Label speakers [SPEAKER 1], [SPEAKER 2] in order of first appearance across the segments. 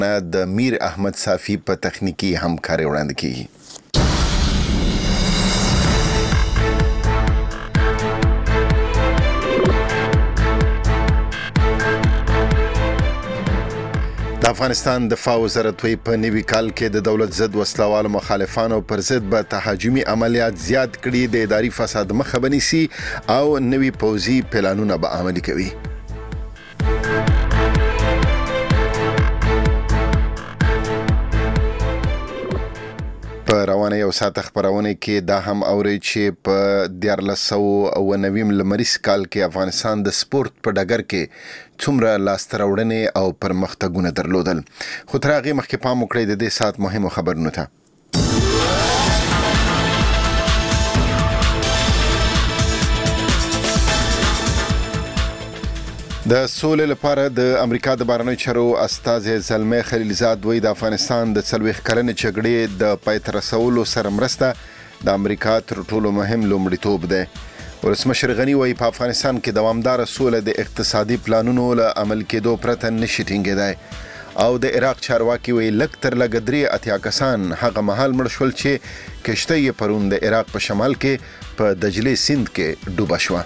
[SPEAKER 1] د میر احمد صافی په تخنیکی همکاري وړاندې کیږي. د افغانستان دفاع وزارت وی په نوي کال کې د دولت ضد وسلوالو مخالفانو پر ضد به تهاجمي عملیات زیات کړي، د اداري فساد مخه بنیسي او نوي پوځي پلانونه به عملي کوي. په روانه یو ساعت خبرونه کې دا هم اوري چې په 1490 لمریز کال کې افغانستان د سپورت په ډګر کې څومره لاستراوړنې او پرمختګونه درلودل. خو تر هغه مخکې پام وکړئ د دې ساعت مهمو خبرونو ته. د سولې لپاره د امریکا د بهرنیو چارو استازي زلمي خلیلزاد وی د افغانستان د 40 کلنې جګړې د پای ته رسولو سره مرسته د امریکا تر ټولو مهم لومړیتوب دی. ولسمشر غنی وی په افغانستان کې دوامدار سوله د اقتصادي پلانونو له عمل کېدو پرته نشي ټینګېدای او د عراق چارواکي وی لږ تر لږه 3 کسان هغه مهال مړ شول چې کشته یې پرون د عراق په شمال کې په دجله سیند کې ډوبه شوه.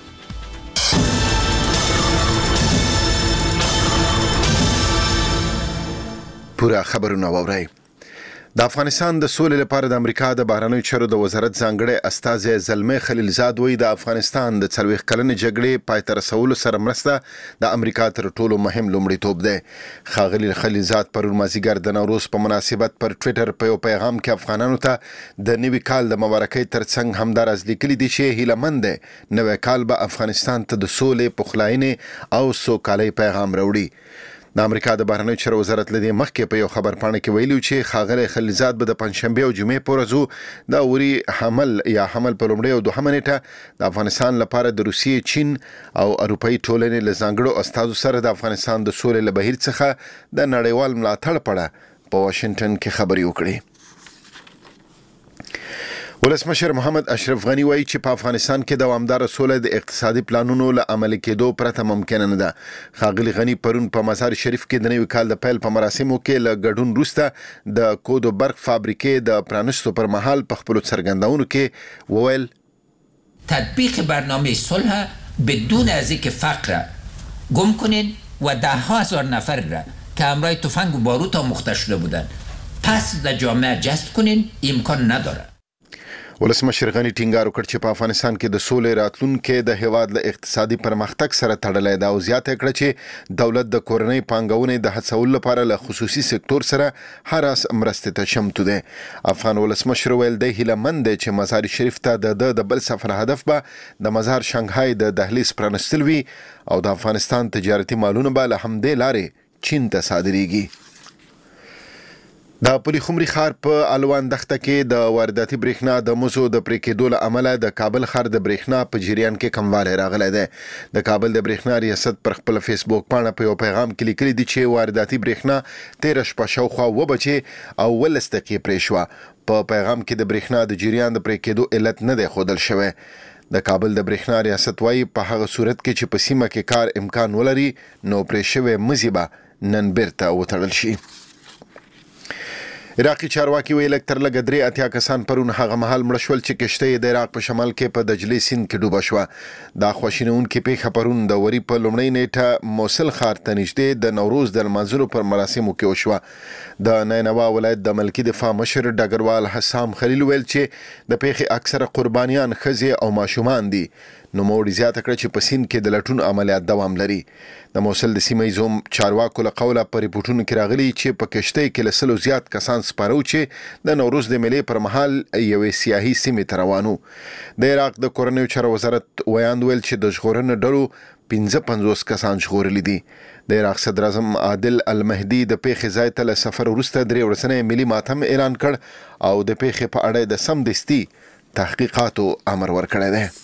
[SPEAKER 1] پورا خبرونه واورئ. د افغانستان د سولې لپاره د امریکا د بهرنیو چارو د وزارت ځانګړی استازی زلمي خلیلزاد وی د افغانستان د 40 کلنې جګړې پای ته رسولو سره مرسته د امریکا تر ټولو مهم لومړیتوب دی. ښاغلي خلیلزاد پرون مازیګر د نوروز په مناسبت پر ټویټر په یو پیغام کې افغانانو ته د نوي کال د مبارکۍ ترڅنګ همداراز لیکلي دي چې هیلهمند دی نوی کال به افغانستان ته د سولې، پخلاینې او سوکالۍ پیغام راوړي. د امریکا د بهرنیو چارو وزارت لدی مخکې په یو خبر پاڼه کې ویلو چې ښاغلی خلیلزاد به د پنځشنبه او جمعې په ورځو د اوري حمل په لومړۍ او دوهمه نیټه د افغانستان لپاره د روسیې، چین او اروپایي ټولنې له ځانګړو استازو سره د افغانستان د سولې له بهیر څخه د نړیوال ملاتړ په اړه په واشنگټن کې خبرې وکړې. ولسمشر محمد اشرف غنی وایي چې په افغانستان کې دوامدار سوله د اقتصادي پلانونو له عملي کېدو پرته ممکن نه ده. ښاغلي غنی پرون په مزار شریف کې د نوي کال د پیل په مراسمو کې له ګډون وروسته د کود و برق فابریکې د پرانستو پر مهال په خپلو څرګندونو کې وویل
[SPEAKER 2] تطبیق برنامه صلح بدون از اینکه فقر گم کنین و 10,000 نفر را که همراه تفنگ و باروت آموخته شده بودند پس در جامعه جذب کنین امکان نداره.
[SPEAKER 1] ولسمشر غنی ټینګار وکړ چې په افغانستان کې د سولې راتلونکي د هیواد له اقتصادي پرمختګ سره تړلې ده او زیاته کړه چې دولت د کورنۍ پانګونې د هڅولو لپاره له خصوصي سکتور سره هر اس مرستې ته چمتو دی. افغان ولسمشر ویل دی هیلهمند دی چې مزار شریف ته د بل سفر هدف به د مزار شانګهای د دهلیز پرانستل وي او د افغانستان تجارتي مالونه به له همدې لارې چین ته صادریږي. د پلی خمري ښار په الوان دښته کې د وارداتي برېښنا د مزو د پرې کېدو له امله د کابل ښار د برېښنا په جریان کې کموالی راغلی دی. د کابل د برېښنا ریاست پر خپل فیسبوک پاڼه په یو پیغام کې لیکلي دي چې وارداتي برېښنا 13 شپه شاوخوا 2 بجې او 12 دقیقې پرې شوه. په پیغام کې د برېښنا د جریان د پرې کېدو علت نه دی ښودل شوی. د کابل د برېښنا ریاست وایي په هغه صورت کې چې په سیمه کې کار امکان ولري نو پرې شوی مزي به نن بیرته وتړل شي. عراقي چارواکي ویل تر لږه 3 کسان پرون هغه مهال مړ شول چې کشته د عراق په شمال کې په دجله سیند کې ډوبه شوه. دا خواشینونکې پیښه پرون د وری په لومړۍ نیټه موصل ښار ته نږدې د نوروز د لمانځلو پر مراسمو کې وشوه. د نینوا ولایت د ملکي دفاع مشر ډګروال حسام خلیل ویل چې د پیښې اکثره قربانیان ښځې او ماشومان دي. نو موړي زیاته کړه چې په سیند کې د لټون عملیات دوام لري. د موصل د سیمه ییزو چارواکو له قوله په ریپورټونو کې راغلي چې په کشتۍ کې له 100 زیات کسان سپاره چې د نوروز د میلې پر مهال یوې سیاحي سیمې ته روان وو. د عراق د کورنیو چارو وزارت ویاند ویل چې د ژغورنې ډلو 55 کسان ژغورلي دي. د عراق صدر اعظم عادل المهدي د پیښې ځای ته له سفر وروسته 3 ورځنی ملي ماتم اعلان کړ او د پیښې په اړه د سمدستي تحقیقاتو امر ورکړی دی.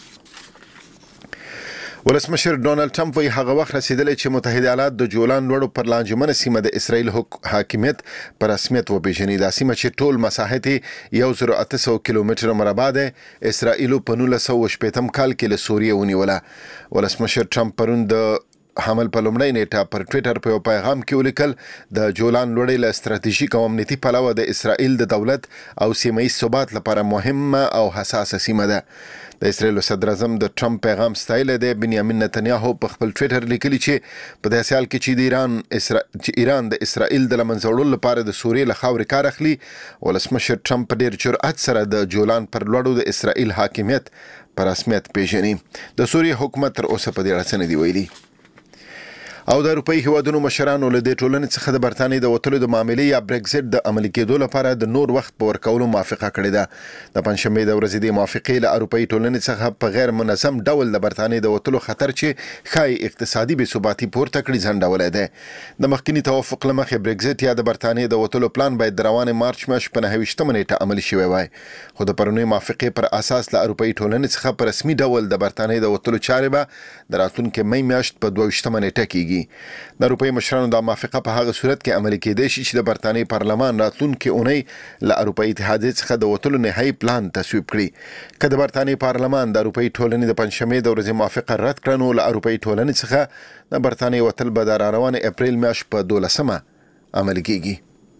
[SPEAKER 1] ولسمشر ډونالد ټرمپ وی هغه وخت رسیدلی چې متحده ایالات د جولان لوړو پر لانجمنه سیمه د اسرائیل حاکمیت پر رسمیت وپیژني. دا سیمه چې ټول مساحت 1800 کیلومتر مربع ده اسرائیل په 1980 کال کې له سوریه ونیوله. ولسمشر ټرمپ پرون د حمل په لومړۍ نیټه پر ټویټر په پیغام کې ولیکل د جولان لوړې له ستراتیژیک او امنیتي پلوه د اسرائیل د دولت او سیمه ییز ثبات لپاره مهمه او حساسه سیمه ده. د اسرائیل صدر اعظم د ټرمپ پیغام ستایل دی. بنیامین نتنیاهو په خپل ټویټر لیکلی چې په داسې حال کې چې ایران د اسرائیل د لمنځه وړلو لپاره د سوریې له خاورې کار اخلي، ولسمشر ټرمپ په ډیر جرأت سره د جولان پر لوړو د اسرائیل حاکمیت پر رسمیت پیژني. د سوریې حکومت تر اوسه په دې اړه څه نه دی ویلي. او د اروپאי هیوادونو مشرانو له دې ټولنې څخه د برتانیې د وتلو د معاملې یا برگزټ د عملي کېدو لپاره د نور وخت په ورکولو موافقه کړې ده. د پنځشنبه د ورځې د موافقې له اروپאי ټولنې څخه په غیر منظم ډول د برتانیې د وتلو خطر چې خای اقتصادي بې ثباتي پورته کړي ځنډولای دی. د مخکینی توافق لمخې برگزټ یا د برتانیې د وتلو پلان باید د روانې مارچ میاشتې په 29 نیټه عملي شوی وای، خو د پرونی موافقې پر اساس له اروپאי ټولنې څخه په رسمي ډول د برتانیې د وتلو چارې به د راتلونکي مې میاشت په 22 نیټه کېږي. د اروپאי مشرانو د موافقه په هغه صورت کې عملي کېدای شي چې د برتانیې پارلمان راتلونکي اونۍ له اروپאי اتحادیې څخه د وتلو نهایي پلان تصویب کړي. که د برتانیې پارلمان د اروپאי ټولنې د پنځشنبه د ورځې موافقه رد کړي نو له اروپאי ټولنې څخه د برتانیې وتل به د روان اپریل میاشت په 12 عملي کېږي.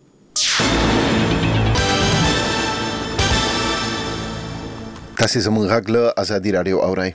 [SPEAKER 1] تاسو زموږ غږ له ازادي رادیو اورئ.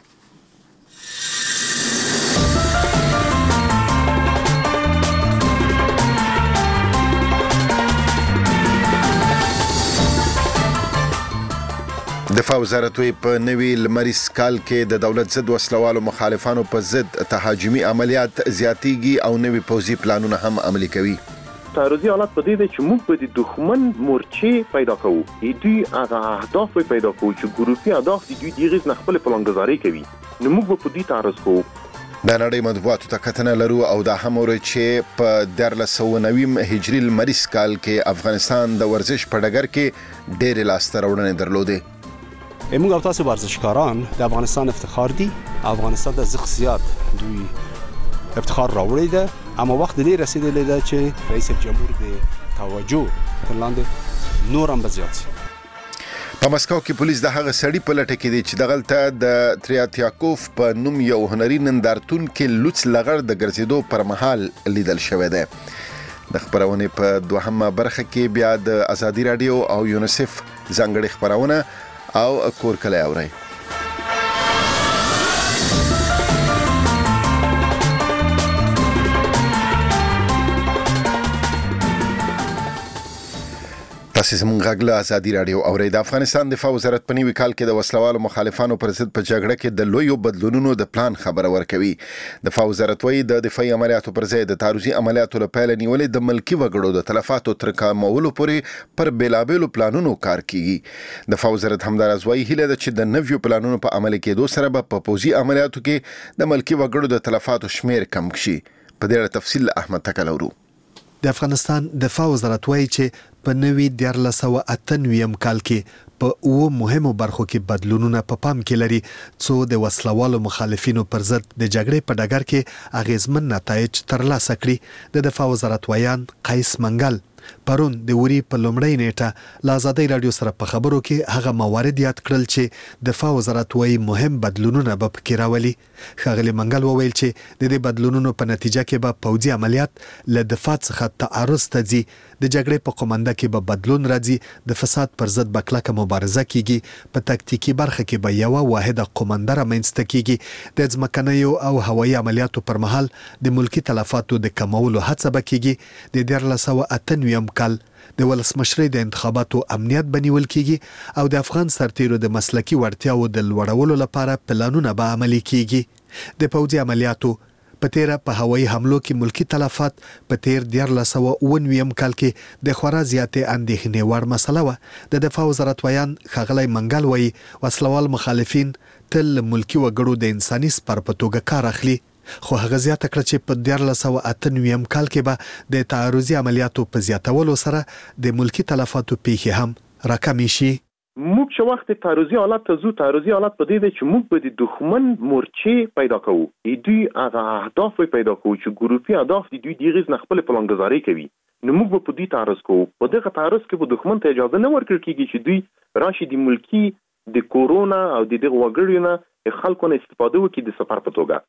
[SPEAKER 1] دفاع وزارت په نوي لمریز کال کې د دولت ضد وسلوالو مخالفانو په ضد تهاجمي عملیات زیاتېږي او نوي پوځي پلانونه هم عملي کوي.
[SPEAKER 3] تعرضي حالات په دې چې موږ به د دښمن مورچې پیدا کوو، دوی هغه اهداف پیدا کوو چې ګروپي اهداف دي، دوی دغه نه خپل پلانګذاري کوي، نو موږ به په دې تعرض کوو.
[SPEAKER 1] د نړۍ مطبوعاتو ته کتنه لرو او دا هم ورته چې په 1490 هجري لمریز کال کې افغانستان د ورزش په ډګر کې ډېر لاسته راوړنې درلودې.
[SPEAKER 4] موږ او تاسو ورزشکاران د افغانستان افتخار دي. افغانستان د زغسیات دوی افتخار راوړی ده، اما وخت دې رسیدلی ده چې رئیس جمهور د توجه پر لاندې نور هم بزیات شي.
[SPEAKER 1] په مسکو کې پولیس د هغه سړي په لټه کې دي چې دغلته د تریاتیاکوف په نوم یو هنري نندارتون کې لوڅ لغړ د ګرځېدو پر مهال لیدل شوی دی. د خبرونې په دوهمه برخه کې بیا د ازادي رادیو او یونیسف ځانګړي خبرونه او کور کلی اورئ. تاسو زموږ غږ له ازادي رادیو اورئ. د افغانستان دفاع وزارت په نوي کال کې د وسلوالو مخالفانو پر ضد په جګړه کې د لویو بدلونونو د پلان خبره ورکوي. دفاع وزارت وايي د دفاعي عملیاتو پر ځای د تعرضي عملیاتو لپاره نیولې د ملکی وګړو د تلفاتو تر کمولو پورې پر بیلابېلو پلانونو کار کوي. دفاع وزارت همداراز وايي هیله ده چې د نویو پلانونو په عملي کېدو سره به په پوځي عملیاتو کې د ملکی وګړو د تلفاتو شمیر کم شي. په دې اړه تفصیل احمد تکلورو.
[SPEAKER 5] د افغانستان دفاع وزارت وايي چې په نوي 1498 کال کې په مهمو برخو کې بدلونونه په پام کې لري څو د وسلوالو مخالفینو پر ضد د جګړې په ډګر کې اغیزمن نتایج ترلاسه کړي. د دفاع وزارت ویان قیس منګل پرون د وری په لومړۍ نیټه له ازادي رادیو سره په خبرو کې هغه موارد یاد کړل چې دفاع وزارت وايي مهم بدلونونه به پکې راولي. ښاغلي منګل وویل چې د دې بدلونونو په نتیجه کې به پوځي عملیات له دفاع څخه تعرض ته ځي، د جګړې په قومنده کې به بدلون راځي، د فساد پر ضد به کلکه مبارزه کیږي، په تکتیکي برخه کې به یو واحده قومنده رامنځته کیږي، د ځمکنیو او هوایي عملیاتو پر مهال د ملکی تلفاتو د کمولو هڅه به کیږي. د 1498 کال د ولسمشرۍ د انتخاباتو امنیت بنیول کیږي او د افغان سرتیرو د مسلکی وړتیاو د لوړولو لپاره پلانونه به عملي کیږي. د پوځي عملیاتو په تیر په هوایي حملو کې ملکی تلفات په تیر 1499 کال کې د خورا زیاتې اندېښنې وړ مسله وه. د دفاع وزارت ویان ښاغلی منګل وایي وسلوال مخالفین تل ملکی وګړو د انساني سپر په توګه کار اخلي، خو هغه زیاته کړه چې په 1498 کال کې به د تعرضي عملیاتو په زیاتولو سره د ملکی تلفاتو پیښې هم راکمې شي.
[SPEAKER 3] موږ چې وخت تعرضي حالت ته زو، تعرضي حالت په دې دی چې موږ به د دښمن مورچې پیدا کوو، دوی هغه اهداف پیدا کوو چې ګروپي اهداف دي، دوی دغه نه خپل پلانګذاري کوي، نو موږ به په دې تعرض کوو. په دغه تعرض کې به دښمن ته اجازه نه ورکړل کیږي چې دوی راشي د ملکی د کورونا او د دغه وګړو نه خلکو نه استفاده وکړي د سفر په توګه.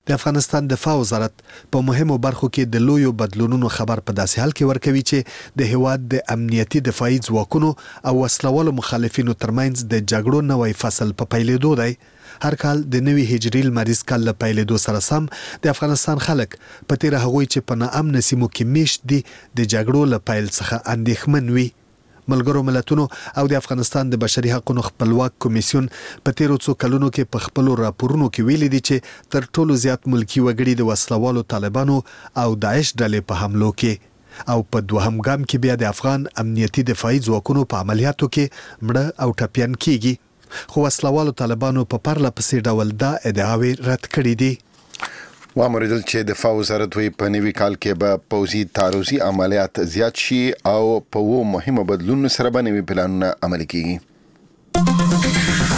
[SPEAKER 5] د افغانستان دفاع وزارت په مهمو برخو کې د لویو بدلونونو خبر په داسې حال کې ورکوي چې د هیواد د امنیتي دفاعي ځواکونو او وسلوالو مخالفینو ترمنځ د جګړو نوې فصل په پیلېدو دی. هر کال د نوي هجري لمریز کال له پیلېدو سره سم د افغانستان خلک په تیر هغوی چې په ناامن سیمو کې میشت دي د جګړو له پیل څخه اندېښمن وي. ملګرو ملتونو او د افغانستان د بشري حقوقو خپلواک کمیسیون په تیرو څو کلونو کې په خپلو راپورونو کې ویلي دي چې تر ټولو زیات ملکی وګړي د وسلوالو طالبانو او داعش ډلې په حملو کې او په دوهم ګام کې بیا د افغان امنیتي دفاعي ځواکونو په عملیاتو کې مړه او ټپیان کیږي. خو وسلوالو طالبانو په پرله پسې ډول دا ادعاوې رد کړې دي.
[SPEAKER 1] وامریدل چې دفاع وزارت وی په نوي کال کې به پوځي تعرضي عملیات زیات شي او په وو مهمه بدلون سره به نوي پلانونه عملي کیږي.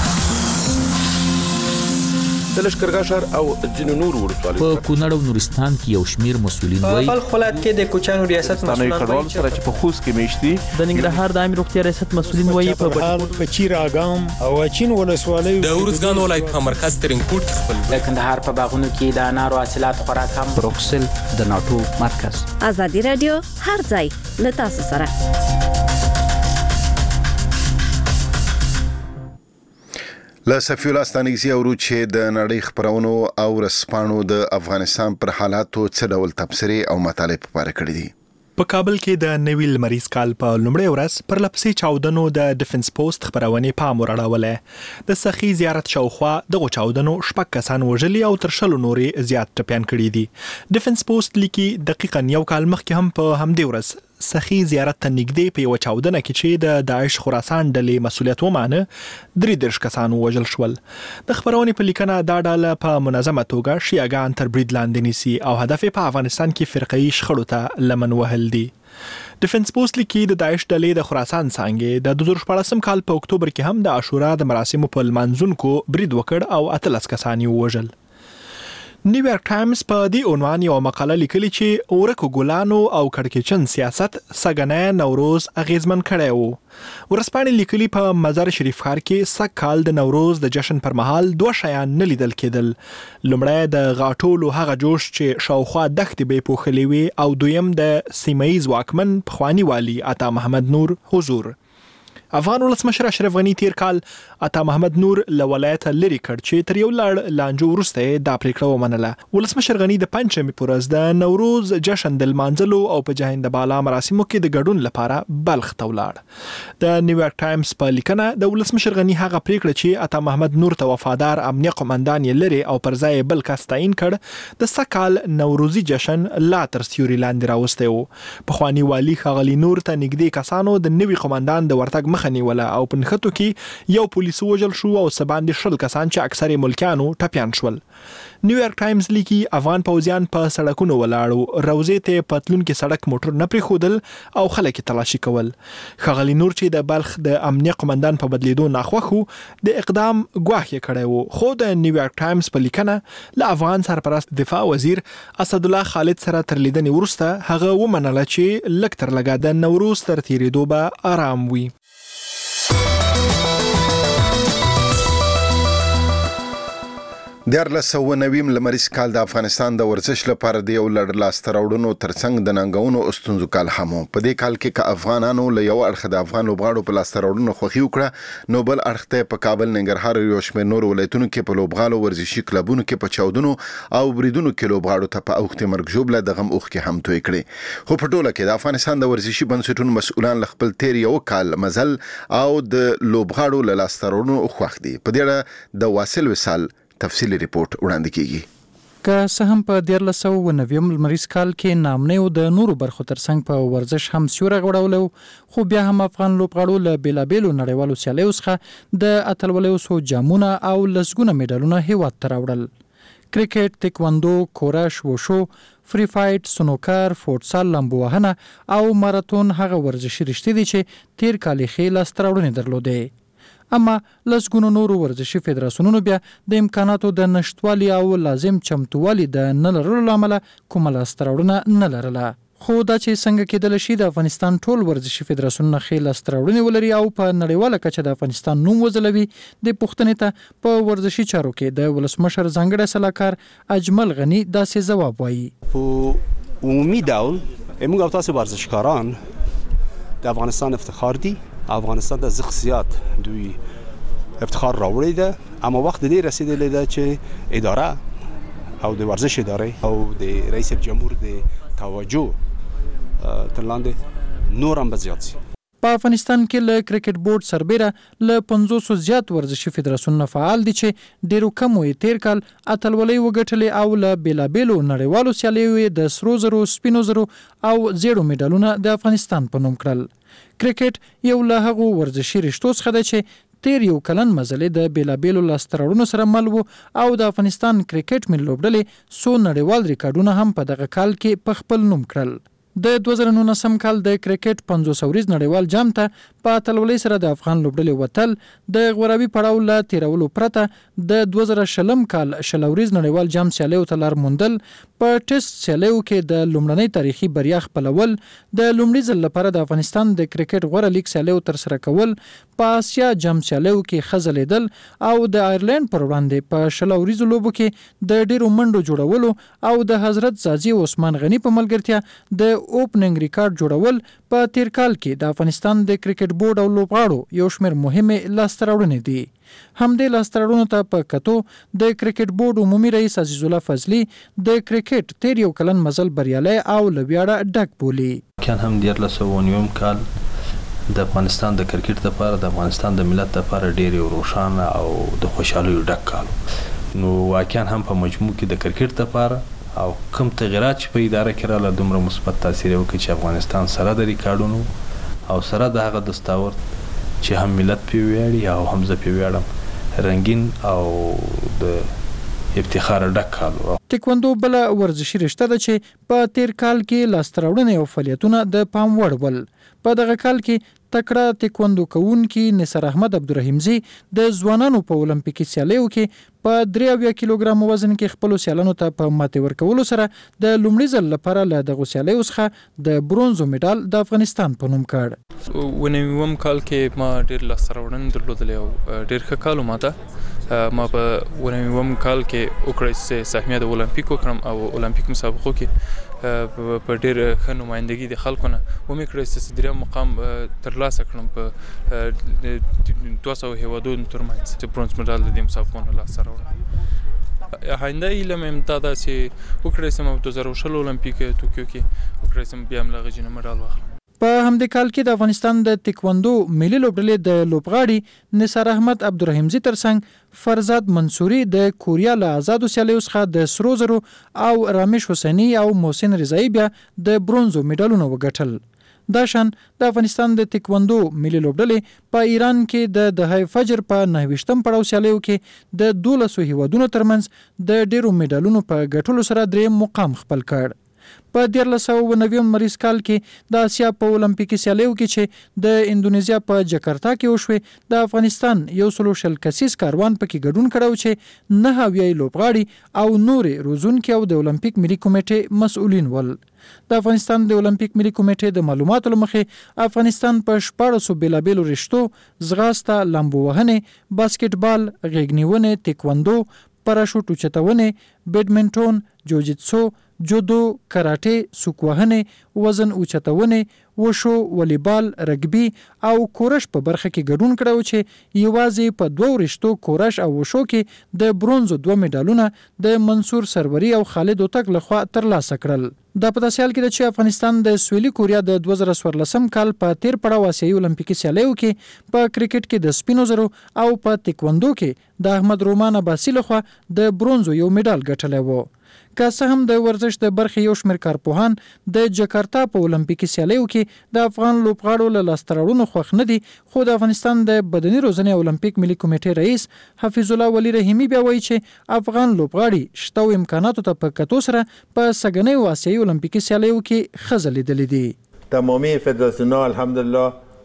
[SPEAKER 6] د لشکرګاه او ځینو نور ورسوالۍ
[SPEAKER 7] په کونړ او نورستان کې یو شمیر مسولین وایي
[SPEAKER 8] په خپلات کې د کوچانو ریاست مسولان
[SPEAKER 6] وایي چې په خوست کې میشتي
[SPEAKER 8] د ننګرهار د امیر روغتیا ریاست مسولین وایي
[SPEAKER 9] په چیر اګام او چین ولسوالۍ
[SPEAKER 10] د ورزګان ولایت په مرکز ترینکوټ خپل
[SPEAKER 11] د کندهار په باغونو کې د انارو حاصلات خوراک هم
[SPEAKER 7] بروکسل د ناتو مرکز.
[SPEAKER 12] ازادي رادیو هر ځای له تاسو سره.
[SPEAKER 1] له صفی الله ستانګزي اورو چې د نړۍ خبرونو او رسپانو د افغانستان پر حالاتو څه ډول تبصرې او مطالب پاره کړې دي.
[SPEAKER 13] په کابل کې د نوي لمریز کال په لومړۍ ورځ پر لپسې چاودنو د ډیفنس پوسټ خبرونه پام وراړولې. د سخی زیارت شاوخوا د چاودنو شپږ کسان وژلي او تر شلو نورې زیات ټپيان کړي دي. ډیفنس پوسټ لیکي دقیقاً یو کال مخکې هم په همدې ورځ سخی زیارت ته نږدې په یو چاودنه کې چې د داعش خراسان ډلې مسولیت ومانه 33 کسان وژل شول. د خبرونې په لیکنه دا ډله په منظمه توګه شیعاګان تر برید لاندې نیسي او هدف په افغانستان کې فرقه‌ایي شخړو ته لمن وهل دي. ډیفنس پوسټ لیکي د داعش ډلې د خراسان څنګه د 2014 کال په اکتوبر کې هم د عاشورا د مراسمو په لمانځونکو برید وکړ او 13 کسان یې وژل. نیویارک ټایمز په دې عنوان یو مقاله لیکلي چې اورکو ګلانو او کړکېچن سیاست سګنه نوروز اغیزمن کړی وو. ورسپانې لیکلي په مزار شریف ښار کې سږ کال د نوروز د جشن پر مهال دوه شیان نه لیدل کېدل. لومړی د غاټولو هغه جوش چې شاوخوا دښتې به پوښلې وي او دویم د سیمه‌ییز واکمن پخوانی والی عطا محمد نور حضور. افغان ولسمشر اشرف غنی تیر کال عطا محمد نور له ولایت لري کړ چې تر یو لړ لانجو وروسته دا پریکړه ومنله. ولسمشر غنی د پنځمې پر ورځ د نوروز جشن د لمانځلو او په جهنده بالا مراسمو کې د ګډون لپاره بلخ ته ولاړ. د نیویارک ټایمز په لیکنه د ولسمشر غنی هغه پریکړه چې عطا محمد نور ته وفادار امنیه قومندان یې لري او پر ځای بل کس تعیین کړ د سکال نوروزي جشن لا تر سیوري لاندې راوسته و. پخوانی والی ښاغلی نور ته نږدې کسانو د نوي قومندان د ورتګ خنیوله او په نخټو کې یو پولیس وژل شو او سباندې شل کسان چې اکثره ملکیانو ټپيان شول. نیویارک ټایمز لیکي افغان پوځیان په سړکونو ولاړو، روزې ته پتلون کې سړک موټر نه پریښودل او خلک تلاشي کول. ښاغلی نور چې د بلخ د امنیه قومندان په بدلیدو ناخوښو د اقدام ګواښ کړی وو، خو د نیویارک ټایمز په لیکنه له افغان سرپرست دفاع وزیر اسد الله خالد سره تر لیدنې وروسته هغه ومنله چې لږ تر لږه د نوروز تر تیریدو به آرام وي.
[SPEAKER 1] د 1990 لمریز کال د افغانستان د ورزش لپاره د یو لړ لاسته راوړنو ترڅنګ د ننګونو او ستونزو کال هم په دې کال کې که افغانانو له یو اړخ د افغان لوبغاړو په لاسته راوړنو خوښي وکړه، نو بل اړخ ته په کابل، ننګرهار او یو شمېر نور ولایتونو کې په لوبغالو ورزشي کلبونو کې په چاودنو او بریدونو کې لوبغاړو ته په اوښتې مرګ ژوبله د غم اوښکې هم توی کړې. خو په ټوله کې د افغانستان د ورزشي بنسټونو مسؤلان له خپل تیر یو کال مزل او د لوبغاړو له لاسته راوړنو خوښ دي. په دې اړه د واصل وصال تفصیلی ریپورت وړاندې کیږي.
[SPEAKER 14] که څه هم په 1990 لمریز کال کې نامنه او د نورو برخو ترڅنګ په ورزش هم سیوره غوړولو، خو بیا هم افغان لوبغاړو له بیلابیلو نړیوالو سیالیو څخه د اتلولیو سو جامونه او لسګونه میډالونه هیواد ته راوړل. کرکټ، تکواندو، کورش، وشو، فری فایټ، سنوکر، فوټسال، لامبو وهنه او ماراتون هغه ورزشي رشتې دي چې تیر کال یې لاسته راوړنې درلودې. اما لسګونو نورو ورزشي فدراسیونونو بیا د امکاناتو د نشټوالي او لازم چمتووالي د نه لرلو له امله کومه لاسته راوړنه نه لرله. خو دا چې څنګه کېدل شي د افغانستان ټول ورزشي فدراسیونونه ښې لاسته راوړنې ولري او په نړیواله کچه د افغانستان نوم وځلوي د پوښتنې ته په ورزشي چارو کې د ولسمشر ځانګړی سلاکار اجمل غني داسې ځواب وایي.
[SPEAKER 4] په عمومي ډول موږ او تاسو ورزشکاران د افغانستان افتخار دي. افغانستان د زغ زیات دوی افتخار راوړی ده، اما وخت دې رسیدلی ده چې اداره او د ورزش اداره او د رئیس جمهور د توجه تر لاندې نور هم زیات شي.
[SPEAKER 14] په افغانستان کې له کرکټ بورډ سربېره له 500 زیات ورزشي فدراسیونونه فعال دي چې ډېرو کمو یې تیر کال اتلولۍ وګټلې او له بېلابېلو نړیوالو سیالیو د سرو زرو، سپینو زرو او زیړو میډالونه د افغانستان په نوم کړل. کرکټ یو له هغو ورزشي رشتو څخه ده چې تیر یو کلن مزلې د بېلابېلو لاسته راوړنو سره مل و او د افغانستان کرکټ ملي لوبډلې څو نړیوال ریکارډونه هم په دغه کال کې په خپل نوم کړل. د 2019 کال د کرکټ 500 ورځ نړیوال جام ته په اتلولۍ سره د افغان لوبډلې وتل د غوراوي پړاو له تیرولو پرته د 2020 کال شلوريز نړیوال جام سیالیو ته لار موندل، په ټیسټ سیالیو کې د لومړنۍ تاریخي بریا خپلول، د لومړي ځل لپاره د افغانستان د کرکټ غوره لیګ سیالیو تر سره کول، په آسیا جام سیالیو کې خزلیدل او د آیرلند پر وړاندې په شلوريز لوبو کې د ډیرو منډو جوړولو او د حضرت زازي عثمان غني په ملګرتیا د اوپننګ ریکارډ جوړول په تیر کال کې د افغانستان د کرکټ بورډ او لوبغاړو یو شمېر مهمه لاسته راوړنې دي. همدې لاسته راوړنو ته په کتو د کرکټ بورډ عمومي رئیس عزیز الله فضلي د کرکټ تیر یو کلن مزل بریالی او لویاړه ډک بولی.
[SPEAKER 15] کان هم 1990 کال د افغانستان د کرکټ لپاره د افغانستان د ملت لپاره ډیر روښانه او د خوشحالۍ ډک کال. نو واقعا هم په مجموع کې د کرکټ لپاره او کوم تغیرات چې په اداره کې رااله دومره مثبت تاثیر وکړي چې افغانستان سره د ریکارډونو او سره د هغه دستاورد چې هم ملت پې ویاړي او هم زه پې ویاړم رنګین او د افتخار ډک کال.
[SPEAKER 14] تکواندو بل ورزشي رشته ده چې په تیر کال کې لاسته راوړنې او فعالیتونه د پام وړ ول. په دغه کال کې تکړه تکواندو کوونکي نثار احمد عبدالرحیمزي د ځوانانو په اولمپیکي سیالیو کې په 83 کیلوګرام وزن کې خپل سیالانو ته په ماتې ورکولو سره د لومړي ځل لپاره له دغه سیالیو څخه د برونزو میډال د افغانستان په نوم کړ.
[SPEAKER 16] ونوم کال کې ما ډیر لاسته راوړنې درلودلې او ډیر ښه کال ماته ما په ونوم کال کې وکړې سهمیه د اولمپیک وکړم او اولمپیک مسابقو کې په ډیر ښه نمائندګي د خلکو نه ومې کړې چې دریم مقام ترلاسه کړم په 200 هیوادونو ترمنځ چې برونز میډال د دې مسابقو نه لاسته راوړم. آینده ایله مې دا ده چې وکړی سم 2020 اولمپیک توکیو کې وکړی سم بیا هم له هغې نه میډال واخلم.
[SPEAKER 14] په همدې کال کې د افغانستان د تکواندو ملي لوبډلې د لوبغاړي نثار احمد عبدالرحیمزي ترڅنګ فرزاد منصوري د کوریا له آزادو سیالیو څخه د سرو زرو او رامیش حسیني او محسن رضایی بیا د برونزو میډالونه وګټل. دا شان د افغانستان د تکواندو ملي لوبډلې په ایران کې د دهه فجر په 29م پړاو سیالیو کې د 12 هیوادونو ترمنځ د ډیرو میډالونو په ګټلو سره دریم مقام خپل کړ. په 1990 مریض کال کې د آسیا په اولمپیکي سیالیو کې چې د اندونیزیا په جکارتا کې وشوې د افغانستان یو سلو شل کسیز کاروان پکې ګډون کړو چې 9 لوبغاړي او نورې روزونکي او د اولمپیک ملي کمیټې مسؤلین ول. د افغانستان د اولمپیک ملي کمیټې د معلوماتو لمخې افغانستان په 1400 بیلابیلو رشتو زغاسته، لامبو وهنې، باسکټبال، غېږنیونې، تکواندو، پراشوټ اوچتونې، بیډمنټون، جوجیتسو، جودو، کراټه، سوکوهنې، وزن اوچتونې، وشو، والیبال، رګبي او کورش په برخه کې ګډون کړو چې یوازې په 2 رشتو کورش او وشو کې د برونزو 2 میډالونه د منصور سروري او خالد اوتک لخوا ترلاسه کړل. دا په داسې حال کې ده چې افغانستان د سویلي کوریا د 2014 کال په تیر پړاو آسیایي اولمپیکي سیالیو کې په کرکټ کې د سپینو زرو او په تکواندو کې د احمد رومان عباسي لخوا د برونزو یو میډال ګټلی و. که څه هم د ورزش د برخې یو شمېر کارپوهان د جکارتا په اولمپیکي سیالیو کې د افغان لوبغاړو له لاسته راوړنو خوښ نه دي، خو د افغانستان د بدني روزنې اولمپیک ملي کمیټې رئیس حفیظ الله ولی رحیمي بیا وایي چې افغان لوبغاړي شته او امکاناتو ته په کتو سره په سږنیو آسیایي اولمپیکي سیالیو کې ښه ځلیدلي دي.
[SPEAKER 17] تمامی فدراسیون‌ها الحمدلله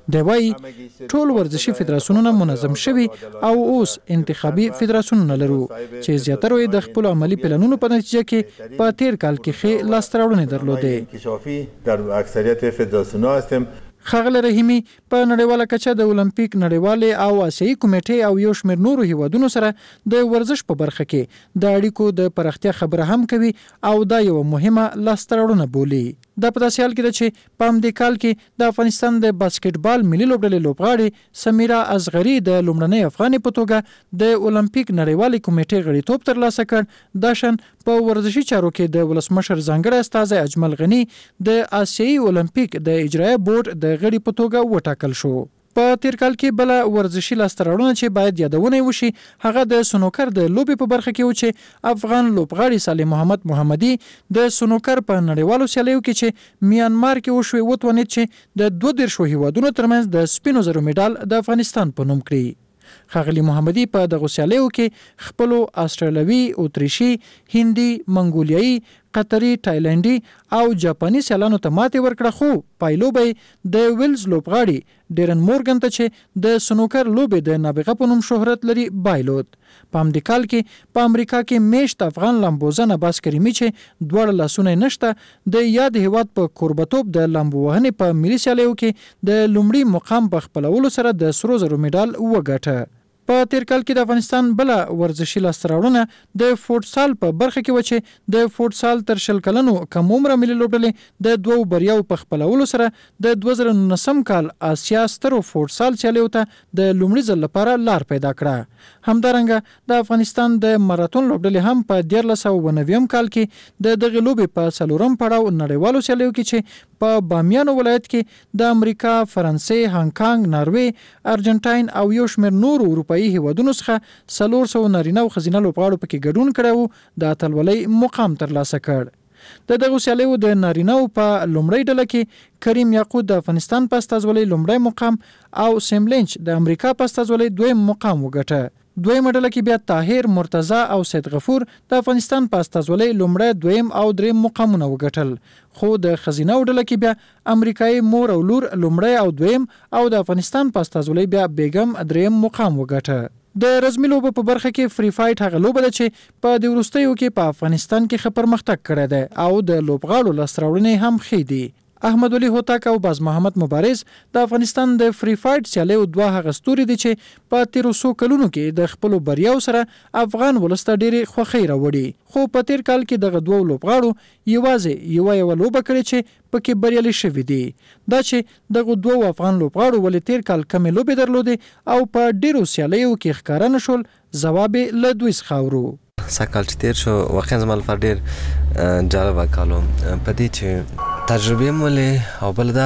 [SPEAKER 14] دی وایي ټول ورزشي فدراسیونونه منظم شوي او اوس انتخابي فدراسیونونه لرو چې زیاتره یې د خپل عملی پلانونو په نتیجه کې په تیر کال کې ښې لاسته راوړنې درلودې.
[SPEAKER 17] در اکثریت فدراسیون‌ها هستیم.
[SPEAKER 14] ښاغلی رحیمي په نړیواله کچه د اولمپیک نړیوالې او آسیایي کمیټې او یو شمېر نورو هیوادونو سره د ورزش په برخه کې د اړیکو د پراختیا خبره هم کوي او دا یو مهمه لاسته راوړنه بولي. دا په داسې حال کې ده چې په همدې کال کې د افغانستان د باسکټبال ملي لوبډلې لوبغاړې سمیرا اصغري د لومړنۍ افغانې په توګه د اولمپیک نړیوالې کمیټې غړیتوب ترلاسه کړ. دا شان په ورزشي چارو کې د ولسمشر ځانګړی استازی اجمل غني د آسیایي اولمپیک د اجرایه بورډ د غړي په توګه وټاکل شو. په تیر کال کې بل ورزشي لاسته راوړنه چې باید یادونه وشي هغه د سنوکر د لوبې په برخه کې و چې افغان لوبغاړي صالح محمد محمدي د سنوکر په نړیوالو سیالیو کې چې میانمار کې وشوي وتوانید چې د 22 هیوادونو ترمنځ د سپینو زرو میډال د افغانستان په نوم کړي. ښاغلي محمدي په دغه سیالیو کې خپل استرالیوي، اتریشي، هندي، منګولیایي، قطري، تایلنډي او جاپاني سیالانو ته ماتې ورکړه، خو پایلوبه د ویلز لوبغاړي ډیرن مورګن ته چې د سنوکر لوبې د نابغه په نوم شهرت لري بایلود. په همدې کال کې په امریکا کې میشت افغان لامبوزن عباس کریمي چې دواړه لاسونه نشته د یاد هیواد په کوربتوب د لامبو وهنې په ملي سیالیو کې د لومړي مقام په خپلولو سره د سرو زرو میډال وګټه. په تیر کال کې د افغانستان بل ورزشي لاسته راوړنه د فوټسال په برخه کې و چې د فوټسال تر 20 کلنو کم عمره ملي لوبډلې د دوو بریاو په خپلولو سره د 2019 کال آسیا سترو فوټسال سیالیو ته د لومړي ځل لپاره لار پیدا کړه. همدارنګه د افغانستان د ماراتون لوبډلې هم په 1999 کال کې د دغه لوبې په څلورم پړاو نړیوالو سیالیو کې چې په بامیانو ولایت کې د امریکا، فرانسې، هانګ کانګ، ناروې، ارجنټاین او یو شمېر نورو اروپایي هیوادونو څخه 400 نارینه او ښځینه لوبغاړو پکې ګډون کړی و د اتلولۍ مقام ترلاسه کړ. د دغه سیالیو د نارینه‌و په لومړۍ ډله کې کریم یاقوت د افغانستان په استازولۍ لومړی مقام او سیم لینچ د امریکا په استازولۍ دویم مقام وګټه. دویمه ډله کې بیا طاهر، مرتضی او سید غفور د افغانستان په استازولۍ لومړی، دویم او دریم مقامونه وګټل. خو د ښځینه‌و ډله کې بیا امریکایي مور او لور لومړی او دویم او د افغانستان په استازولۍ بیا بیګم دریم مقام وګټه. د رزمي لوبو په برخه کې فری فایټ هغه لوبه ده چې په د وروستیو کې په افغانستان کې پرمختګ کړی دی او د لوبغاړو لاسته راوړنې هم ښې دي. احمد ولي هوتک او باز محمد مبارز د افغانستان د فری فایټ سیالیو دوه هغه ستوري دي چې په 1300 کلونو کې د خپل بریاو سره افغان ولسته ډېری خوښي راوړي. خو په تیر کال کې دغه دوه لوبغاړو یوازې یو لوبه کړې چې پکې بریالي شوي دي. دا چې دغه دوه افغان لوبغاړو ولې تیر کال کمې لوبې درلودې او په ډیرو سیالیو کې ښکاره نشول، ځواب له دوی څخه اورو.
[SPEAKER 18] سکال چې تیر شو واقعا زما لپاره ډېر جالبه کال و په دې چې تجربې مولې او بل دا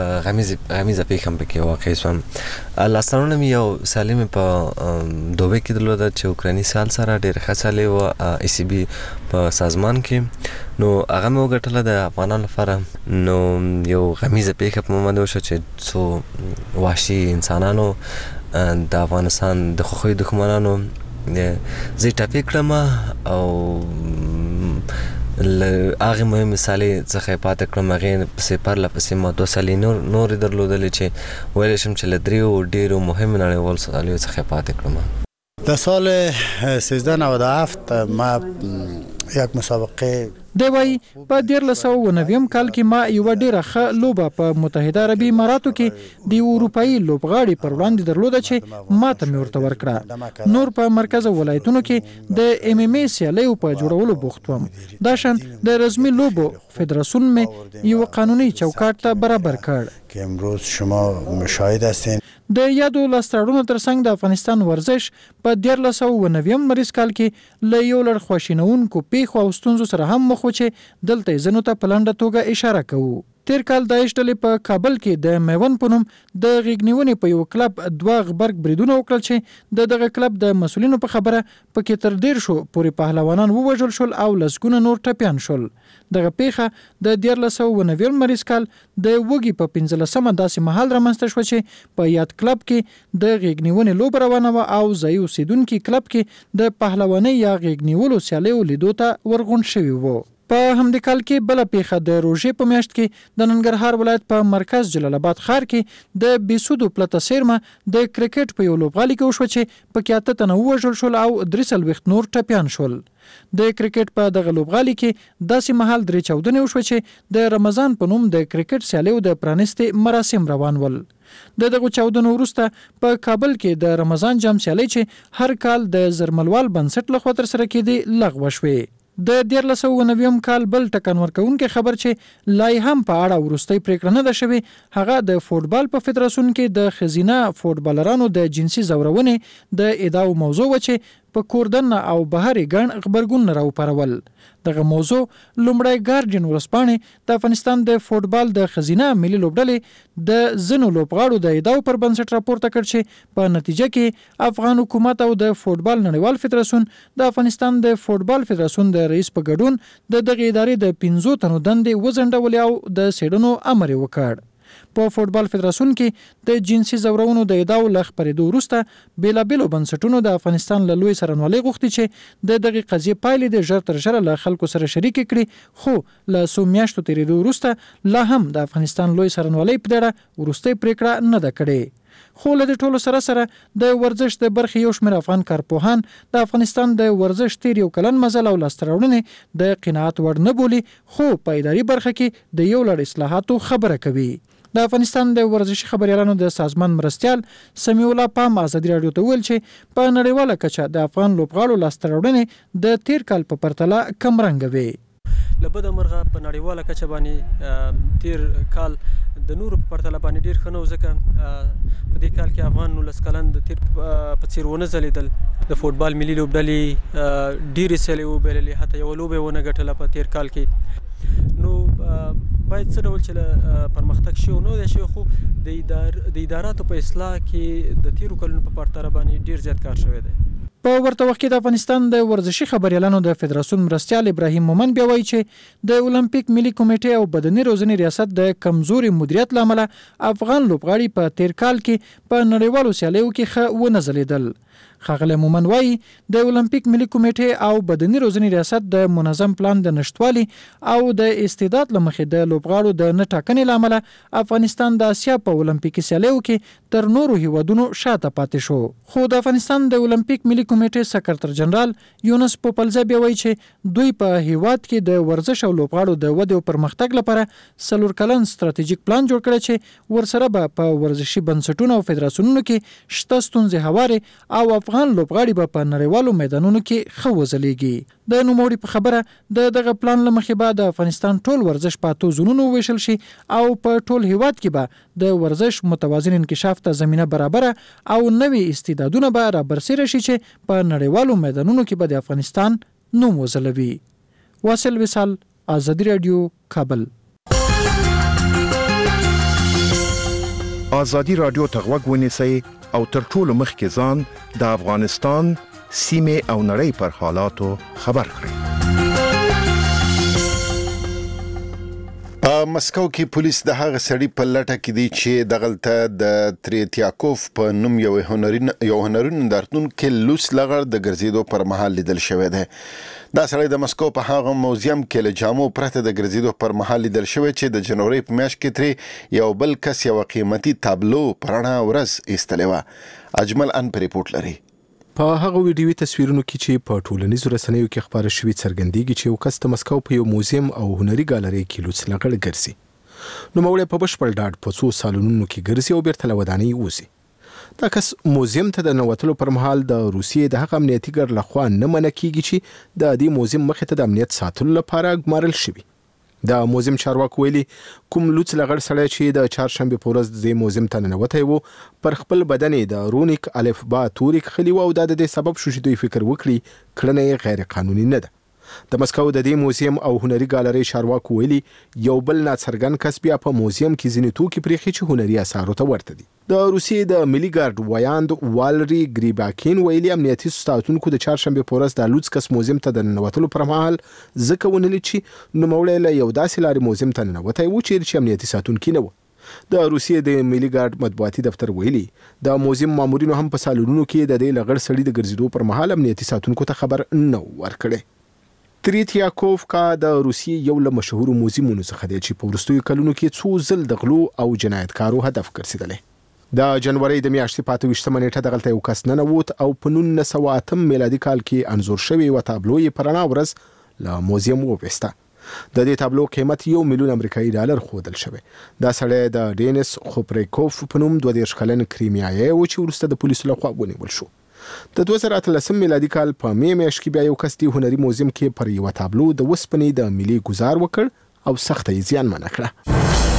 [SPEAKER 18] غمیزه پیښه هم پکې واقع شوم. لاسته راوړنه مې یو سیالي مې په دوبۍ کې درلوده چې اوکرایني سیال سره ډېر ښه سیالي وه ای سی بي په سازمان کې، نو هغه مې وګټله د افغانانو لپاره. نو یو غمیزه پیښه په ما باندې وشوه چې څو وحشي انسانانو د افغانستان د خوښیو دښمنانو زه یې ټاپې کړم او له هغې مهمې سیالۍ څخه یې پاتې کړم. هغې پسې پرله پسې ما 2 سیالۍ نورې درلودلې چې ویلی شم چې له 3 ډېرو مهمو نړیوالو سیالیو څخه یې پاتې کړم.
[SPEAKER 19] در سال 1397 ما یک مسابقه
[SPEAKER 14] دی وایي په 1999 کال کې ما یوه ډېره ښه لوبه په متحده عربي اماراتو کې د اروپایي لوبغاړي پر وړاندې درلوده چې ماته مې ورته ورکړه. نور په مرکز ولایتونو کې د ام ام ای سیالیو په جوړولو بوخت وم. دا شان د رزمي لوبو فدراسیون مې یو قانوني چوکاټ ته برابر کړ
[SPEAKER 19] که امروز شما مشاهد هستین.
[SPEAKER 14] د یادو لاسته راوړنو ترڅنګ د افغانستان ورزش په 1999 مریض کال کې له یو لړ خواشینونکو پیښو او ستونزو سره هم مخ و چې دلته یې ځینو ته په لنډه توګه اشاره کوو. تیر کال داعش ډلې په کابل کې د میون په نوم د غېږنیونې په یو کلب 2 غبرګ بریدونه وکړل چې دغه کلب د مسؤلینو په خبره پکې تر 150 پورې پهلوانان ووژل شول او لسګونه نور ټپیان شول. دغه پیښه د 1999 مریض کال د وږي په 15مه داسې مهال رامنځته شوه چې په یاد کلب کې د غېږنیونې لوبه روانه وه او ځایي اوسیدونکي کلب کې د پهلوانۍ یا غېږنیولو سیالیو لیدو ته ورغونډ شوي وو. په همدې کال کې بل پیښه د روژې په میاشت کې د ننګرهار ولایت په مرکز جلال آباد ښار کې د بیسودو پلته سیرمه د کرکټ په یو لوبغالي کې وشو چې په کې 8 تنه وژل شول او 3 نور ټپیان شول. د کرکټ په دغه لوبغالي کې داسې مهال 3 وشو چې د رمضان په نوم د کرکټ سیالیو د پرانستې مراسم روان ول. دغه 14 وروسته په کابل کې د رمضان جام سیالي چې هر کال د زرملوال بنسټ لخوا تر سره کېدي لغوه شوې. د 1990 کال بل ټکان ورکوونکې خبر چې لای هم په اړه ورستۍ پریکړه نه ده شوې هغه د فوتبال په فدراسیون کې د خزینه فوتبالرانو د جنسي زورونې د ادعاو موضوع و چې په کوردن او بهري ګڼ خبرګون راوپارول. دغه موضوع لومړی ګارډین ورسپانې د افغانستان د فوتبال د خزینه ملي لوبډلې د زنو لوبغاړو د ادعاو پر بنسټ راپورته کړ چې په نتیجه کې افغان حکومت او د فوتبال نړیوال فدراسیون د افغانستان د فوتبال فدراسیون د رئیس په ګډون د دغه ادارې د 15 تنو دندې وزنډولې او د سیډنو امر وکړ. په فوتبال فدراسیون کې د جنسي زورونو د ادعاو لخ پرېدو وروسته بیلابېلو بنسټونو د افغانستان له لوی سرنوالۍ غوښتي چې د دغه قضیې پایلې د ژر تر ژره له خلکو سره شریک کړي خو له څو میاشتو تېرېدو وروسته لا هم د افغانستان لوی سرنوالۍ په اړه وروستۍ پریکړه نه ده کړې. خو له دې ټولو سره د ورزش د برخې یو شمېر افغان کارپوهان د افغانستان د ورزش تیر یو کلن مزل او لاسته راوړنې د قناعت وړ نه بولي خو په اداري برخه کې د یو لړ اصلاحاتو خبره کوي. د افغانستان د ورزشي خبريالانو د سازمان مرستيال سمیع الله پام ازادي رادیو ته ویل چې په نړیواله کچه د افغان لوبغاړو لاسته راوړنې د تیر کال په پرتله کم رنګ وي.
[SPEAKER 8] لبد مرغه په نړیواله کچه باندې تیر کال د نورو په پرتله باندې ډیر ښه نو ځکه په دې کال کې افغان 19 کلن د تیر په څیر ونه ځلیدل. د فوتبال ملي لوبډلې ډیرې سیالۍ وبایللې حتی یو لوبه ونه ګټله په تیر کال کې. نو باید څه ډول چې پرمختګ شي نو د شي خو د اداراتو په اصلاح کې د تیرو کلونو په پرتله باندې ډیر زیات کار شوی دی.
[SPEAKER 14] په ورته وخت کې د افغانستان د ورزشي خبريالانو د فدراسیون مرستيال ابراهیم مومن بیا وایي چې د اولمپیک ملي کمیټې او بدني روزنې ریاست د کمزوري مدیریت لامل افغان لوبغاړي په تیر کال کې په نړیوالو سیالیو کې ښه ونه ځلیدل. ښاغلی مومن وایي د اولمپیک ملي کمیټې او بدني روزنې ریاست د منظم پلان د نشټوالي او د استعداد لمخې د لوبغاړو د نه ټاکنې لامل افغانستان د اسیا په اولمپیکي سیالیو کې تر نورو هیوادونو شاته پاتې شو. خو د افغانستان د اولمپیک ملي کمیټې سکرټر جنرال یونس پوپلزه بیا وایي چې دوی په هیواد کې د ورزش او لوبغاړو د ودې او پرمختګ لپاره 4 کلن ستراتیژیک پلان جوړ کړی چې ورسره به په ورزشي بنسټونو او فدراسیونونو کې شته ستونزې هوارې او افغان لوبغاړي به په نړیوالو میدانونو کې ښه وځلیږي. د نوموړي په خبره دغه پلان له مخې به د افغانستان ټول ورزش په 8 زونونو وویشل شي او په ټول هیواد کې به د ورزش متوازن انکشاف ته زمینه برابره او نوي استعدادونه به رابرسېره شي چې په نړیوالو میدانونو کې به د افغانستان نوم وځلوي. واصل وصال، ازادي رادیو، کابل.
[SPEAKER 20] ازادي رادیو ته غوږ ونیسئ او تر ټولو مخکې ځان د افغانستان سیمه او نړۍ پر حالاتو خبر کړئ.
[SPEAKER 1] په مسکو کې پولیس د هغه سړي په لټه کې دي چې دغلته د تریتیاکوف په نوم یو هنري نندارتون کې لوس لغړ د ګرځېدو پر مهال لیدل شوی دی. دا سړی د مسکو په هغه موزیم کې له جامو پرته د ګرځېدو پر مهال لیدل شوی چې د جنوري په میاشت کې ترې یو بل کس یو قیمتي تابلو پرانا ورځ ایستلې وه. اجمل ان پر ریپورت لري.
[SPEAKER 21] په هغه ویډیوي تصویرونو کې چې په ټولنیزو رسنیو کې خبره شوې څرګندېږي چې یو کس د مسکو په یو موزیم او هنري ګالري کې لوڅ لغړ ګرځي. نوموړی په بشپړ ډاډ په څو سالونونو کې ګرځي او بیرته له ودانۍ وځي. دا کس موزیم ته د ننوتلو پر مهال د روسیې د هغه امنیتي ګارد لخوا نه منع کیږي چې د دې موزیم مخې ته د امنیت ساتلو لپاره ګمارل شوی. د موزیم چارواکو ویلي کوم لوڅ لغړ سړی چې د چهارشنبه په ورځ د موزیم ته ننوتی و پر خپل بدن د رونیک الفبا توري کښلي و او دا د دې سبب شو چې دوی فکر وکړي کړنه یې غیر قانوني نه ده. د مسکو د دې موزیم او هنري ګالري چارواکو ویلي یو بل ناڅرګند کس بیا په موزیم کې ځینې توکي پرېښي چې هنري اثارو ته ورته دي. د روسیې د ملي ګارد وایاند والري ګریباکین ویلي امنیتي ساتونکو د چهارشنبه په ورځ د لوڅ کس موزیم ته د ننوتلو پر مهال ځکه ونه لید چې نوموړی له یو داسې لارې موزیم ته ننوتی و چې امنیتي ساتونکي نه و. د روسیې د ملي ګارد مطبوعاتي دفتر ویلي د موزیم مامورینو هم په سالونونو کې د دې لغړ سړي د ګرځېدو پر مهال امنیتي ساتونکو ته خبر نه ورکړی. تریتیاکوف د روسیې یو له مشهورو موزیمونو څخه دی چې په وروستیو کلونو کې څو ځل د غلو او جنایتکارو هدف ګرځېدلی. د جنوري د میاشتې 25 نیټه دغلته یو کس ننوت او په 1908 میلادي کال کې انځور شوی و تابلو یې په رڼا ورځ له موزیم وویسته. د دې تابلو قیمت $1 ملیون امریکایي ښودل شوی. دا سړی د ډینیس خوپریکوف په نوم 22 کلن کریمیایی و چې وروسته د پولیسو لخوا ونیول شو. د 2013 میلادي کال په می میاشت کې بیا یو کس د هنري موزیم کې پر یو تابلو د وسپنې د ملي ګزار وکړ او سخت یې زیانمنه کړه.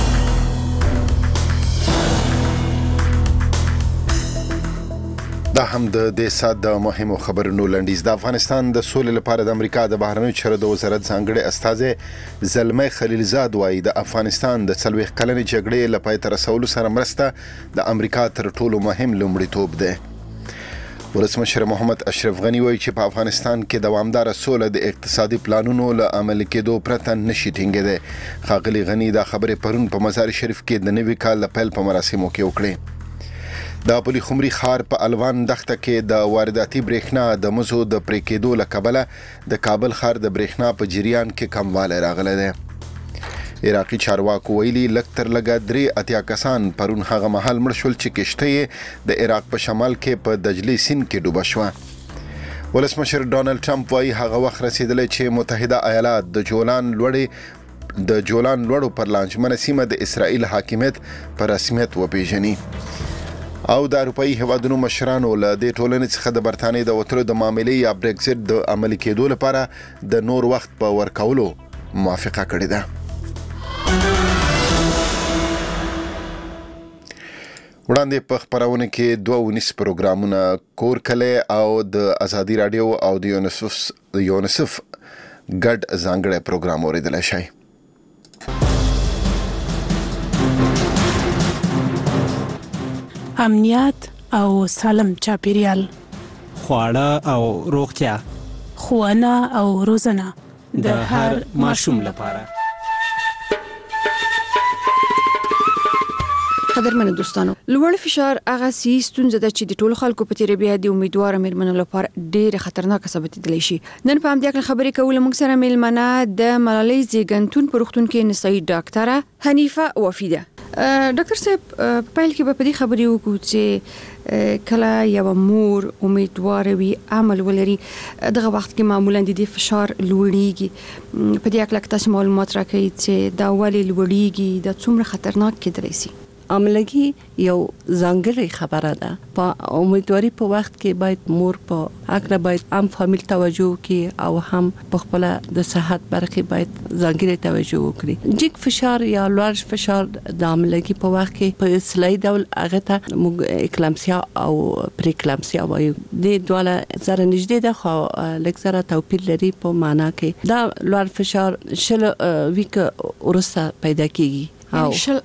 [SPEAKER 1] دا هم د دې سات د مهمو خبرونو لنډیز. د افغانستان د سولې لپاره د امریکا د بهرنیو چارو د وزارت ځانګړي استازی زلمي خلیلزاد وایي د افغانستان د 40 کلنې جګړې لپاره تر رسولو سره مرسته د امریکا تر ټولو مهم لومړیتوب دی. ولسمشر محمد اشرف غنی وایي چې په افغانستان کې دوامدار سوله د اقتصادي پلانونو له عملي کېدو پرته نشي ټینګېدی. ښاغلي غنی دا خبرې پرون په مزار شریف کې د نوي کال د پیل په مراسمو کې وکړې. د پلی خمري خار په الوان دښته کې د وارداتي برېښنا د مزو د پرې کېدو له کبله د کابل ښار د برېښنا په جریان کې کموالی راغلی دی. عراقي چارواکو ویلي لږ تر لږه 83 کسان پرون هغه مهال مړه شول چې کشته یې د عراق په شمال کې په دجلي سیند کې ډوبه شوه. ولسمشر ډانلډ ټرمپ وایي هغه وخت رسیدلی چې متحده ایالات د جولان لوړو پر لانجمنه سیمه د اسرائیل حاکمیت په رسمیت وپیژني. او د اروپایي هیوادونو مشرانو له دې ټولنې څخه د برتانیې د وتلو د معاملې یا برېکزټ د عملي کېدو لپاره د نور وخت په ورکولو موافقه کړې ده. وړاندې په خپرونه کې 2 ونیس پروګرامونه کور کلی او د ازادي رادیو او د یونیسف ګډ ځانګړی پروګرام اوریدلی شئ.
[SPEAKER 2] امنیت او سالم چاپیریال،
[SPEAKER 22] خواړه او روغتیا،
[SPEAKER 2] ښوونه او روزنه
[SPEAKER 22] د هر ماشوم لپاره.
[SPEAKER 23] قدرمنو دوستانو، لوړ فشار هغه ستونزه ده چې د ټولو خلکو په تیر بیا د امیدوار مېرمنو لپاره ډېر خطرناک ثابتېدلی شي. نن په همدې اړه خبرې کول موږ سره مېلمنه د ملالۍ زیږنتون په روغتون کې نسایي ډاکټره حنیفه وفي ده. ډاکټر صاحب په پیل کې به په دې خبرې وکړو چې کله یو مور امیدوار وي عمل ولري دغه وخت کې معمولا د دې فشار لوړیږي. په دې اړه تاسو معلومات راکړئ چې دا ولې لوړیږي، دا څومره خطرناک کېدلی شي؟
[SPEAKER 24] عملګي یو ځانګړی خبره ده. په امیدواري په وخت کې باید مور په اګه باید عام فامیل توجه وکړي او هم په خپل د صحت برخه باید ځانګړی توجه وکړي. جګ فشار یا لوړ فشار د عملګي په وخت کې په اصطلاحي ډول هغه ته موږ اکلامسیا او پریکلامسیا وایو. د دواله سره نږدې ده خو لږ سره توپیر لري په معنا کې. دا لوړ فشار شل ویک ورسته پیدا کیږي.
[SPEAKER 23] یعنی شل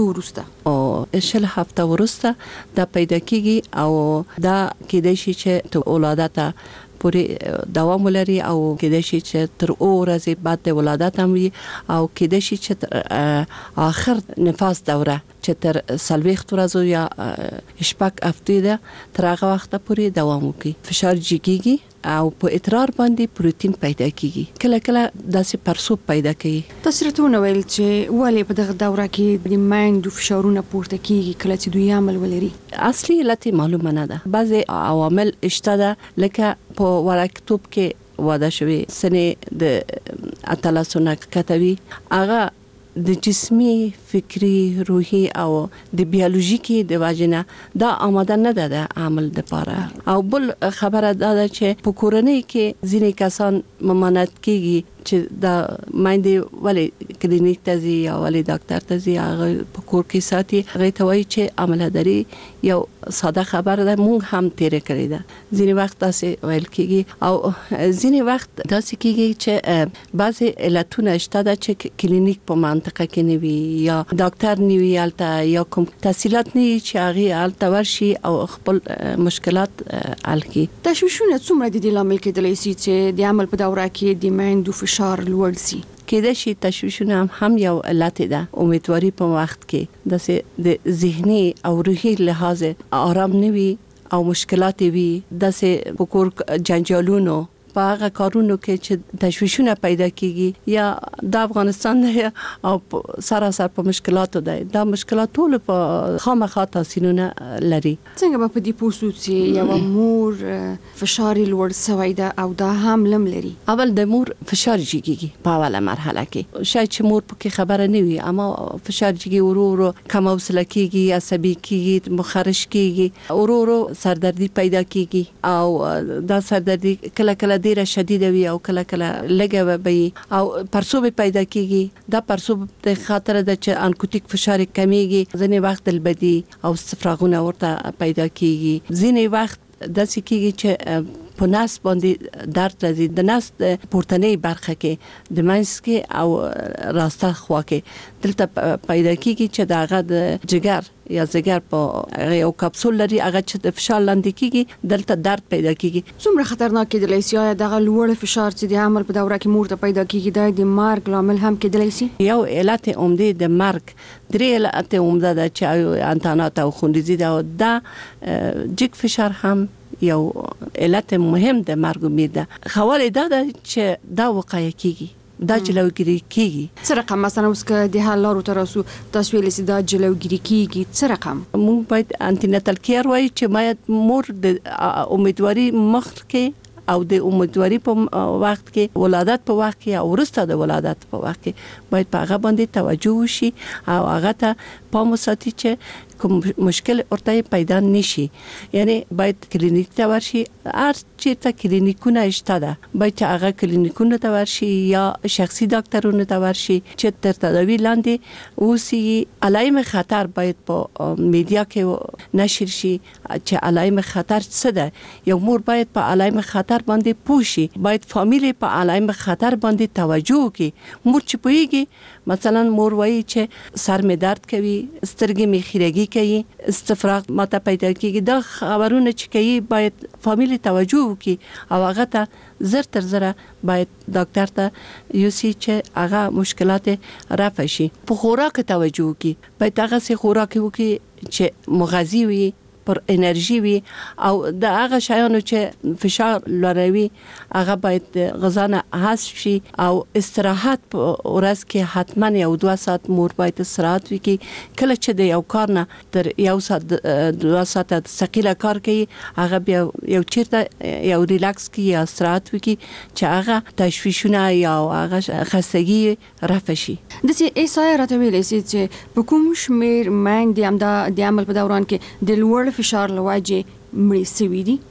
[SPEAKER 23] هفته ورسته دا پیدا کیږي او دا کېدای شي چې ته ولادت پورې دوام ولري او کېدای شي چې تر ورځې بعد د ولادت هم وي او کېدای شي چې تر اخر نفاس دوره چې تر 40 ورځې یا شپږ هفتې ده تر هغه وخت پورې دوام کوي. فشار جګیږي او په ادرار باندې پروتین پیدا کیږي. کله کله داسې پرسوب پیدا کوي. تاسو راته ویل چې ولې په دغه دوره کې د مایندو فشارونه پورته کیږي کله چې دوی عمل ولري؟
[SPEAKER 24] اصلي علت معلومه نه ده. بعضي عوامل شته ده لکه په وړکتوب کې واده شوی سنې د اتلاسونه کتوي هغه د جسمي، فکری، روحي او د بیولوژیکي د واجنه دا آماده نه ده د عمل لپاره. او بل خبره ده چې په کورنۍ کې ځینې کسان ممانعت کیږي چې دا مایندې ولې کلینیک ته ځي یا ولې ډاکټر ته ځي هغه په کور کې ساتي. هغه ته وایي چې عملداري یو ساده خبره ده، موږ هم تیرې کړې ده. ځینې وخت داسې ویل کیږي او ځینې وخت داسې کیږي چې بعضې علتونه شته ده چې کلینیک په منطقه کې نه وي یا ډاکټر نه وي هلته یا کوم تحصیلات نه وي چې هغې هلته ورشي او خپل مشکلات حل کړي.
[SPEAKER 23] تشویشونه څومره د دې لامل کېدلی شي چې د عمل په دوره کې د میندو فشار لوړ شي؟
[SPEAKER 24] کېدای شي تشویشونه هم یو علت ده. امیدواري په وخت کې د ذهني او روحي لحاظ آرام نه وي او مشکلات وي. داسې په کور جنجالونو
[SPEAKER 23] په هغه کارونو کې چې تشویشونه پیدا کیږي یا د افغانستان او سراسر په مشکلاتو ده. دا مشکلات ټول په خامخا تاثیرونه لري.
[SPEAKER 3] څنګه به په دې پوسو چې یو مور فشار لوړ شوی ده او دا هم لم لري؟
[SPEAKER 23] اول د مور فشار جګیږي په اوله مرحله کې. شاید چې مور پکې خبره نه وي اما فشار جګي ورو کم حوصله کیږي، عصبي کیږي، مخرش کیږي، ورو سردردي پیدا کیږي او دا سردردي کله کله ډیره شدیده وي او کله کله لږه وي او پرسوب پیدا کیږي. دا پرسوب د خاطر د چې انکوتیک فشار کمیږي، ځینې وخت البدی او استفراغونه ورته پیدا کیږي، ځینې وخت داسې کیږي چې په نس باندې درد راځي، د نس پورتنۍ برخه کې د منځ کې او راسته خوا کې دلته پیدا کیږي چې دغه د جګر یا زګر په یو کپسول لري، هغه چې د فشار لاندې کیږي دلته درد پیدا کیږي.
[SPEAKER 3] څومره خطرناک کېدلی شي؟ یا دغه لوړ فشار چې د حمل په دوره کې مور ته پیدا کیږي د مرګ لامل هم کېدلی شي؟ یو
[SPEAKER 23] علت عمده د مرګ، درې علت عمده ده چې انتانات او خونریزي ده. دا جګ فشار هم یو علت مهم د مرګ امید ده. خواله دا ده چې دا وقایه کیږي، دا جلوګیری کیږي.
[SPEAKER 3] څه رقم مثلا اوس که د حل لارو تر اوسه تاسو ویل چې دا جلوګیری کیږي، څه رقم؟
[SPEAKER 23] موږ باید انټیناتل کیر وایي چې باید مور د امیدواري مخ کې او د امیدواري په وخت کې، ولادت په وخت کې او وروسته د ولادت په وخت کې باید په هغه باندې توجه وشي او هغه ته پام وساتي چې کوم مشکل ورته پیدا نشي. یعنی باید کلینیک ته ورشي، هر چیرته کلینیکونه شته ده، باید هغه کلینیکونه ته ورشي یا شخصي ډاکټرونو ته ورشي چې تر تداوی لاندې اوسي. علایم خطر باید په میډیا کې نشر شي چې علایم خطر څه ده. یو مور باید په علایم خطر باندې پوه شي، باید فامیل په علایم خطر باندې توجه وکړي. مور چې پوهیږي، مثلا مور وایي چې سر می درد کوي، سترګې می خیرګي کوي، استفراغ ماته پیدا کیږي، دا خبرونه چې کوي باید فامیل توجه وکړي او هغه ته زر تر زره باید ډاکټر ته یوسي چې هغه مشکلات رفع شي. په خوراک توجه وکړي، باید هغه سي خوراک وکړي چې مغذي وي، پر انرژي وي او د هغه شیانو چې فشار لوړوي هغه باید غذا نه حذف شي او استراحت په ورځ کې حتما یو 2 ساعت مور باید استراحت وکړي. کله چې د یو کار نه تر 1 ساعت 2 ساعت ثقيله کار کوي، هغه بیا یو چیرته یو ریلاکس کوي یا استراحت وکړي چې هغه تشویشونه یا هغه خستګي رفع شي.
[SPEAKER 3] د سې ایسای راته ویلې چې په کوم شمیر مېندې د عمل په دوران کې د لوړ فشار لواجه مړی سوي دي.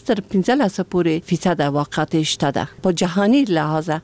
[SPEAKER 3] 15% پورې واقعات شته ده په جهاني لحاظه.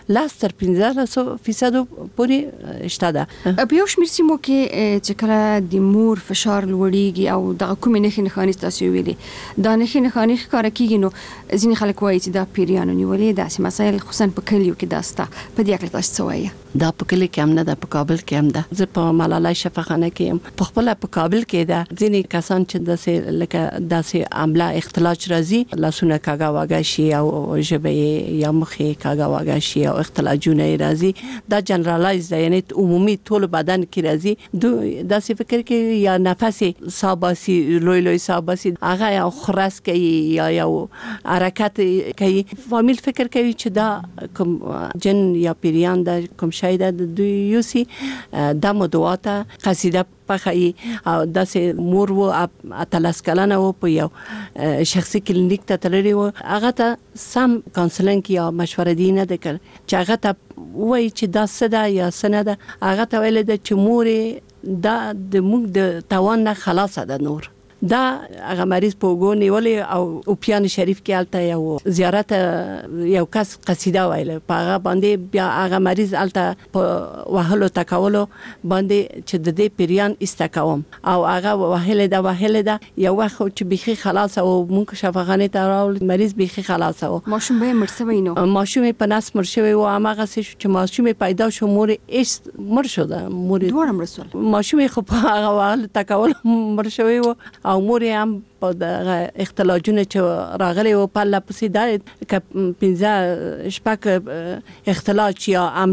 [SPEAKER 3] 15% پورې شته ده. په یو شمېر سیمو کې چې کله د مور فشار لوړیږي او د کومې نښې نښانې تاسو ویلي، دا نښې نښانې ښکاره کیږي، نو ځینې خلک وایي چې دا پیریانو نیولې داسې مسایل خصوصا په کلیو کې داسته. په دې اړه تاسو څه وایي؟
[SPEAKER 23] دا په کلی کې هم نه ده، په کابل کې هم ده. زه په ملالای شفاخانه کې هم، په خپل په کابل کې ده. ځینې کسان چې داسې لکه داسې عمله اختلاج راځي، لاسونه کاغا واګا شي او ژبه یا مخې کاغا واګا شي او اختلاجونه راځي. دا جنرالایز ده، یعنی عمومي ټول بدن کې راځي. داسې فکر کې یا نفس ساباسي، لوی ساباسي، هغه یو خرس کوي یا یو حرکت کوي. فامیل فکر کوي چې دا کوم جن یا پیریان ده، کوم شاید د دوی یوسي د مدواته قصیده پخایي او داسې مور و اتلس کلنه و په یو شخصي کلینیک ته تللی و، هغه ته سم کانسلینګ یا مشوره دی نه ده کړ چې هغه ته وایي چې دا څه ده یا څه نه ده. هغه ته ویل ده چې مور دا د موږ د توان نه خلاصه ده. نور دا هغه مریض په وګو نیولې او اوپیان شریف کې الته یو زیارت یو کس قصیده ویله، په هغه باندې بیا هغه مریض الته په وهلو تکولو باندې چې د دې پیریان استکوم او هغه وهله ده یو وخت چې بيخي خلاص او مونږ شفاخانه ته راول، مریض بيخي خلاص او
[SPEAKER 3] ماشوم به مرسوي نو
[SPEAKER 23] ماشوم په ناس مرشوي او هغه چې ماشوم پیدا شو مور ایس مر شو ده، مور
[SPEAKER 3] دوه مرسول
[SPEAKER 23] ماشوم خو په هغه وهله تکول مرشوي او مور هم په د اختلاجونه چې راغلي او په لپسې د 15 شپږ اختلاج یا عمله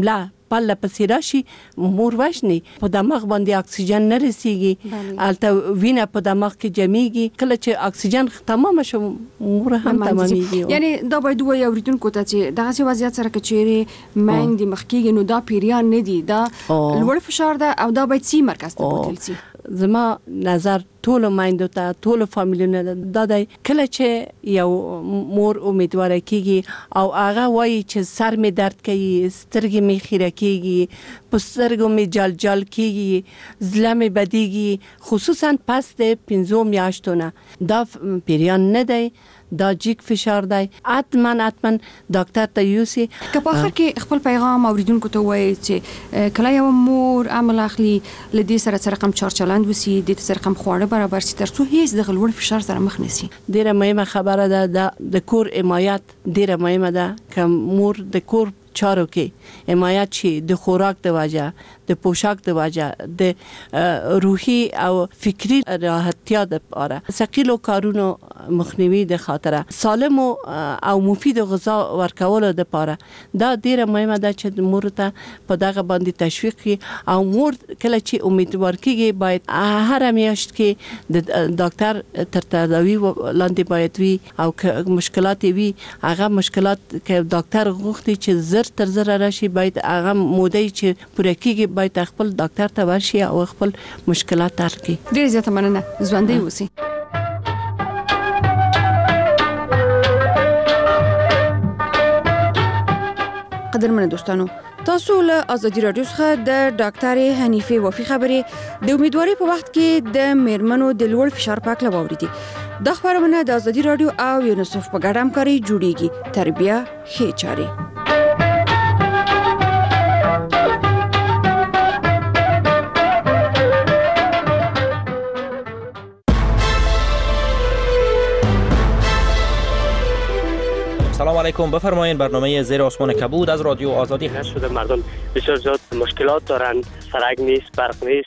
[SPEAKER 24] پله پسې راشي مور وژني په دماغ باندې اکسیجن نه رسیږي البته وینه په دماغ کې جمعيږي کله چې اکسیجن تمام شو مور هم تمامېږي
[SPEAKER 3] یعنی دا باید وایي اوریدونکو ته چې دغه وضعیت سره کچېره مینګ د مخکېږي نو دا پیریان نه دي دا لوړ فشار ده او دا باید سی مرکز ته بوتل سي
[SPEAKER 24] زما نظر ټول مایندو ته ټول فامیلونو دا د کله چې یو مور امیدواره کیږي او هغه وایي چې سر می درد کوي سترګې می خیره کیږي په سترګو می جل جل کیږي زړه می بدیږي خصوصا پس د 15 میاشتو نه دا پیریان نه دی دا جیک فشار دی حتما ډاکټر ته یوسي
[SPEAKER 3] که په اخر کې خپل پیغام اوریدونکو ته وایي چې کله یو مور عمل اخلي لدی سره رقم چارچلند وسی د سره رقم خواړه برابر سي ترڅو هیڅ د غلوړ فشار سره مخ نشي
[SPEAKER 24] ډیره مهمه خبره ده د کور حمایت ډیره مهمه ده که مور د کور چارو کې حمایت شي د خوراک د وجه د پوشاک د وجه د روحي او فکری راحتیا د لپاره ثقيلو کارونو مخنیوي د خاطره سالم او مفید غذا ورکول د لپاره دا ډیره مهمه ده چې مور ته په دغه باندې تشویق کړي او مور کله چې امیدوار کیږي باید هر میاشت کې د ډاکټر تر تداوی لاندې باید وي او مشکلات وي هغه مشکلات کې ډاکټر غوښتي چې تر زر راشي باید هغه مودې چې پوره کیږي باید خپل ډاکټر ته ورشي او خپل مشکلات حل کړي
[SPEAKER 3] ډیر زیاته مننه ژوندۍ اوسئ قدرمن دوستانو تاسو له ازادي رادیو څخه د ډاکټر حنیفه وفي خبرې د امیدواري په وخت کې د میرمنو د لوړ فشار په اړه واوریدي د خبرونه د ازادي رادیو او یونیسف په ګډه همکاري جوړیږي تربیه ښه چاري
[SPEAKER 5] سلام علیکم بفرمایید برنامه زیر آسمان کبود از رادیو آزادی هست
[SPEAKER 6] شده مردم بسیار زیاد مشکلات دارند سرک نیست برق نیست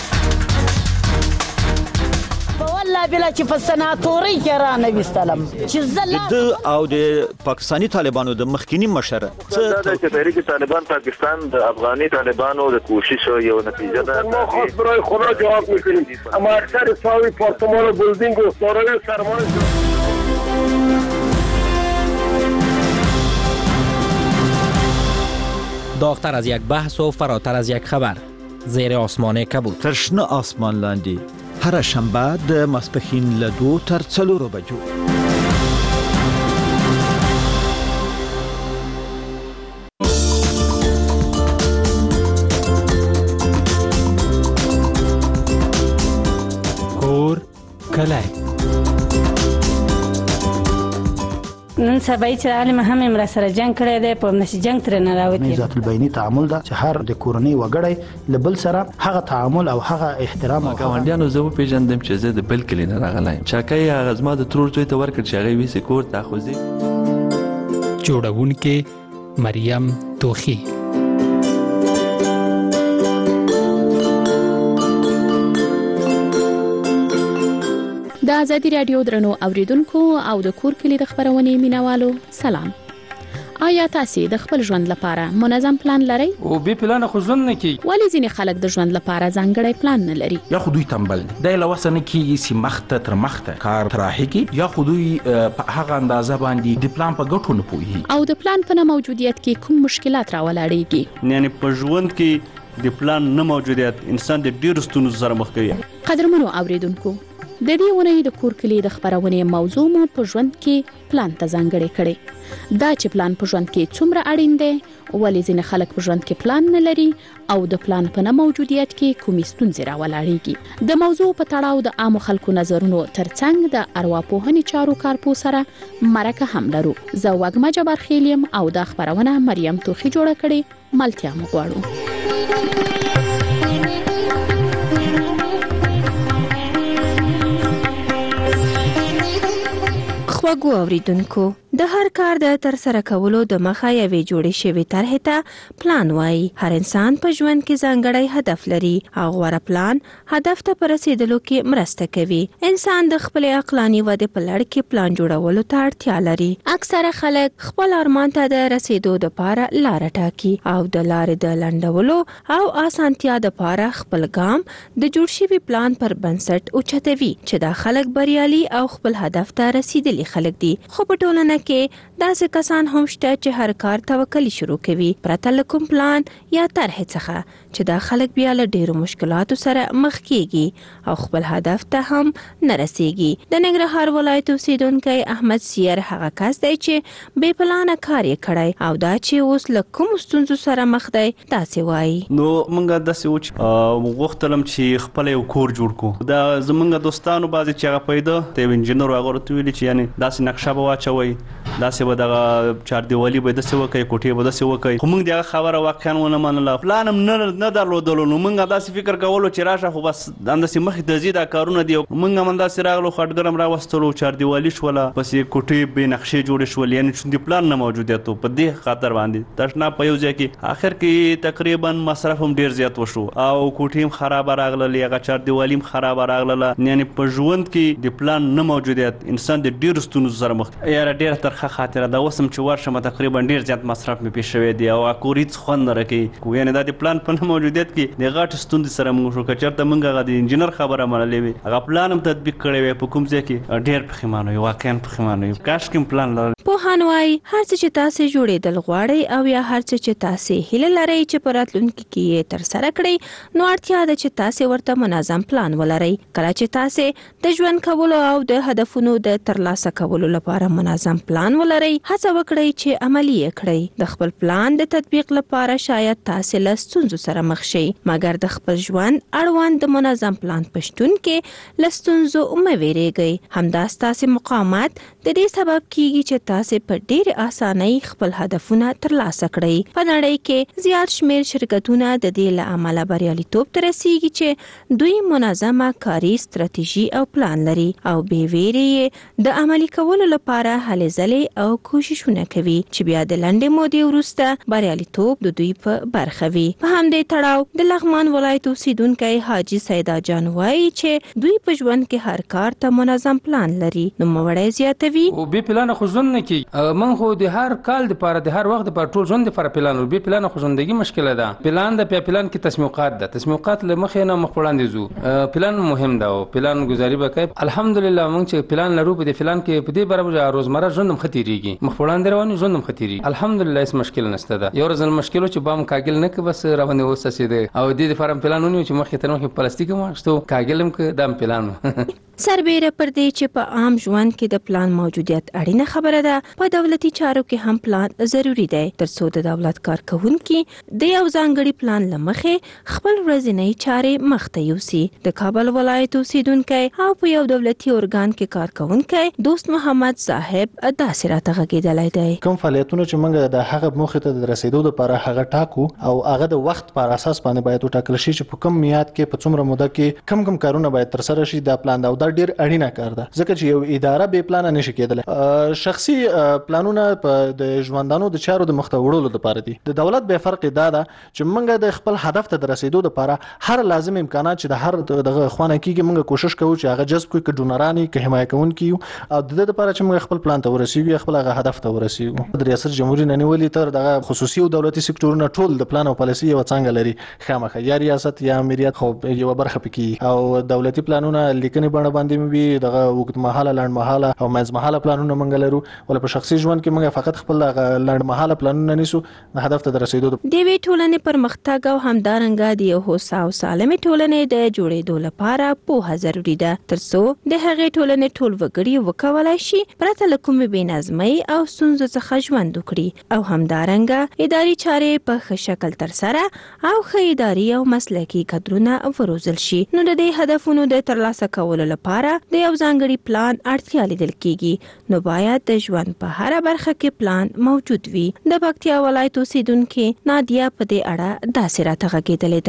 [SPEAKER 9] والله بلا چې په سناتوري کې را نوستلم چې
[SPEAKER 10] د او د پاکستانی طالبانو د مخکینی مشر
[SPEAKER 25] څه د تحریک طالبان پاکستان د افغاني طالبانو د کوشش یو نتیجه ده
[SPEAKER 26] ما خاص برای خدا جواب میکنیم اما اکثر ساوی پارتمان و بلدینگ و سارای سرمایه
[SPEAKER 5] داغتر از یک بحث و فراتر از یک خبر زیر آسمان کبود
[SPEAKER 10] ترشنه آسمان لاندی هر شنبه د ماسپښین له 2 تر 4 بجو
[SPEAKER 22] کور کلای
[SPEAKER 27] نن سبا چې عالم هم امر سره جنگ کړی دی په نشي جنگ تر نه راوتی
[SPEAKER 28] ذات البینی تعامل دا چې هر د کورنۍ وګړی لبل سره هغه تعامل او هغه احترام او
[SPEAKER 15] ګاونډیانو زه پیژندم چې زه د بل کلی نه راغلی چاکای هغه زما د ترور څوی ته ورکړ چې هغه ویسه کور ته خوځي
[SPEAKER 22] جوړونکې مریم توخی
[SPEAKER 29] د ازادي رادیو درنو اوریدونکو او د کور کلی د خبرونې مینوالو سلام. آیا تاسو د خپل ژوند لپاره منظم پلان لرئ؟
[SPEAKER 30] او به پلان خو ژوند نه کی.
[SPEAKER 29] ولی ځینې خلک د ژوند لپاره ځانګړی پلان نه لري.
[SPEAKER 30] یا خو دوی تنبل دي. د لوسنه کیږي چې مخته تر مخته کار تراحقي یا خو دوی په هغه اندازه باندې د پلان په ګټو نه پوهي.
[SPEAKER 29] او د پلان په نه موجودیت کې کوم مشکلات راولاړيږي؟
[SPEAKER 30] یعنی په ژوند کې د پلان نه موجودیت انسان د ډیر ستونزو سره مخ کوي.
[SPEAKER 29] قدرمنو اوریدونکو د دې ونې د کور کلی د خبرونې موضوع مو په ژوند کې پلان ته ځانګړی کړي. دا چې پلان په ژوند کې څومره اړین دی، ولې ځینې خلک په ژوند کې پلان نه لري او د پلان په نه موجودیت کې کومې ستونزې راولاړېږي. د موضوع په تړاو د عامو خلکو نظرونو ترڅنګ د ارواپوهنې چارو کارپو سره مرکه هم لرو. زه وږمه جبارخیل یم او دا خبرونه مریم توخی جوړه کړې. ملتیا مو غواړو.
[SPEAKER 12] خواږو اوریدونکو
[SPEAKER 4] د هر کار د تر سره کولو د مخه یوې جوړې شوې طرحې ته پلان وایي. هر انسان په ژوند کې ځانګړی هدف لري او غوره پلان هدف ته په رسیدلو کې مرسته کوي. انسان د خپل عقلاني ودې په لړ کې پلان جوړولو ته اړتیا لري. اکثره خلک خپل ارمان ته د رسیدو لپاره لار ټاکي او د لارې د لنډولو او اسانتیا لپاره خپل ګام د جوړ شوي پلان پر بنسټ اوچتوي چې دا خلک بریالي او خپل هدف ته رسیدلي خلک دي. خو په ټولنه کې داسې کسان هم شته چې هر کار توکلی شروع کوي پرته له کوم پلان یا طرحې څخه چې دا خلک بیا له ډیرو مشکلاتو سره مخ کیږي او خپل هدف ته هم نه رسیږي. د ننګرهار ولایت اوسیدونکی احمد سیر هغه کس دی چې بې پلانه کار یې کړی او دا چې اوس له کوم ستونزو سره مخ دی داسې وایي.
[SPEAKER 7] نو موږ داسې و چې غوښتلم چې خپل یو کور جوړ کړو. دا زموږ دوستانو بعضې چې هغه پیدا ته یو انجینر هغه ورته ویلي چې یعنې داسې نقشه به واچوئ، داسې به دغه چاردیوالي به داسې وکړئ، کوټې به داسې وکړئ. خو موږ د هغه خبره واقعا ونه منله. پلان هم نه درلودلو. نو موږ داسې فکر کولو چې راشه خو بس همداسې مخې ته ځي دا کارونه دي. موږ هم همداسې راغلو، خټګر هم راوستلو، چاردیوالي شوله، پسې کوټې بې نقشې جوړې شولې، یعنې چې د پلان نه موجودیت و. په دې خاطر باندې تشناب په یو ځای کې اخر کې تقریبا مصرف هم ډېر زیات وشو او کوټې هم خرابه راغللې، هغه چاردیوالي هم خرابه راغلله. یعنې په ژوند کې د پلان نه موجودیت انسان د ډېرو ستونزو سره مخ. یاره ډېره ترخه خاطره ده. اوس هم چې ورشم تقریبا ډېر زیات مصرف مې پېښ شوی دی او کور هېڅ خوند نه راکوي. یعنې دا د پلان په نه موجودیت کې د غټې ستونزې سره موږ شو. که چېرته موږ هغه د انجینر خبره منلې وي، هغه پلان هم تطبیق کړی وی، په کوم ځای کې ډېر پښیمانه یو، واقعا پښیمانه یو. کاشکې هم پلان لرل.
[SPEAKER 4] پوهان وایي هر څه چې تاسې جوړېدل غواړئ او یا هر څه چې تاسې هیله لرئ چې په راتلونکي کې یې ترسره کړئ، نو اړتیا ده چې تاسې ورته منظم پلان ولرئ. کله چې تاسې د ژوند کولو او د هدفونو د ترلاسه کولو لپاره منظم پلان ولرئ، هڅه وکړئ چې عملي یې کړئ. د خپل پلان د تطبیق لپاره شاید تاسې له ستونزو سره مخ شئ، مګر د خپل ژوند اړوند د منظم پلان په شتون کې له ستونزو مه ویریږئ. همدا ستاسې مقاومت د دې سبب کیږي چې تاسې په ډېرې اسانۍ خپل هدفونه ترلاسه کړئ. په نړۍ کې زیات شمېر شرکتونه د دې له امله بریالیتوب ته رسیږي چې دوی منظمه کاري ستراتیژي او پلان لري او بې ویرې د عملي کولو لپاره هلې ځلې او کوششونه کوي چې بیا د لنډې مودې وروسته بریالیتوب د دوی په برخه وي. په همدې تړاو د لغمان ولایت اوسیدونکی حاجي سیدا جان وایي چې دوی په ژوند کې هر کار ته منظم پلان لري. نوموړی زیاتوي
[SPEAKER 22] او بې پلانه خو ژوند نه کیږي. من خو د هر کال لپاره د هر وخت لپاره ټول ژوند لپاره پلان لرو. بې پلانه خو ژوندګي مشکله ده. پلان د پلان کې تسمیقات ده. تسمیقات له مخې نه مخ وړاندې ځو. پلان مهم ده او پلان گزاري وکړئ. الحمدلله موږ چې پلان لرو په دې پلان کې په دې برابر روزمره ژوند هم ختیریږي، مخ وړاندې روان ژوند هم ختیریږي. الحمدلله هیڅ مشکل نشته ده. یو ورځ مشکل چې بام کاګل نه کې بس روانه وسه ده او د دې لپاره پلان ونیو چې مخې ته مخې پلاستیک ماښتو کاګل هم کې دام پلان.
[SPEAKER 4] سربېره پر دې چې په عام ژوند کې د پلان موجودیت اړینه خبره ده، په دولتي چارو کې هم پلان ضروری دی ترڅو د دولت کارکونکي د یو ځانګړي پلان لمخې خپل ورځنی چارې مخ ته یوسي. د کابل ولایت اوسیدونکی او په یو دولتي ارګان کې کارکونکی دوست محمد صاحب داسې راته غږېدلی دی.
[SPEAKER 28] کوم فعالیتونه چې موږ د هغه موخې ته د رسیدو لپاره هغه ټاکو او هغه د وخت پر اساس باندې باید وټاکل شي چې په کوم میاد کې په څومره موده کې کم کارونه باید ترسره شي. دا پلان دا ډیر اړینه کار ده ځکه چې یو اداره به پلان نشي کېدلی. شخصي پلانونه په د ژوندانو د چارو د مخته وړلو لپاره دي. د دولت به فرق دا ده چې موږ د خپل هدف ته رسیدو لپاره هر لازم امکانات چې د هر دغه خوانه کېږي موږ کوشش کوو چې هغه جذب کړو، که ډونرانی که حمایت کوونکي او د دې لپاره چې موږ خپل پلان ته ورسیږو، خپل هغه هدف ته ورسیږو. د ریاست جمهوریت نه نیولې تر دغه خصوصي او دولتي سکتورونه ټول د پلان او پالیسي یو څنګه لري، خامخا یا ریاست یا امریت خو یو برخه پکې او دولتي پلانونه لیکنې باندې وي دغه وخت مهاله لاند مهاله او منځ مهاله پلانونه موږ لرو. ول په شخصي ژوند کې موږ فقط خپل لاند مهاله پلانونه نیسو د هدف ته رسیدو.
[SPEAKER 4] د وی ټولنې پرمختګ او همدارنګه د یو هوسا او سالمه ټولنې د جوړېدو لپاره پوهه ضروری ده ترڅو د هغې ټولنې ټول وګړي وکولای شي پرته له کومې بېنظمۍ او ستونزو څخه ژوند وکړي او همدارنګه اداري چارې په ښه شکل ترسره او ښه اداري او مسلکي کادرونه وروزل شي. نو د دې هدفونو د ترلاسه کولو لپاره د یو ځانګړي پلان اړتیا لیدل کیږي. نو باید د ژوند په هر برخه کې پلان موجود وي. د پکتیا ولایت اوسیدونکو نادیا په دې اړه داسې راته غږېدلې ده.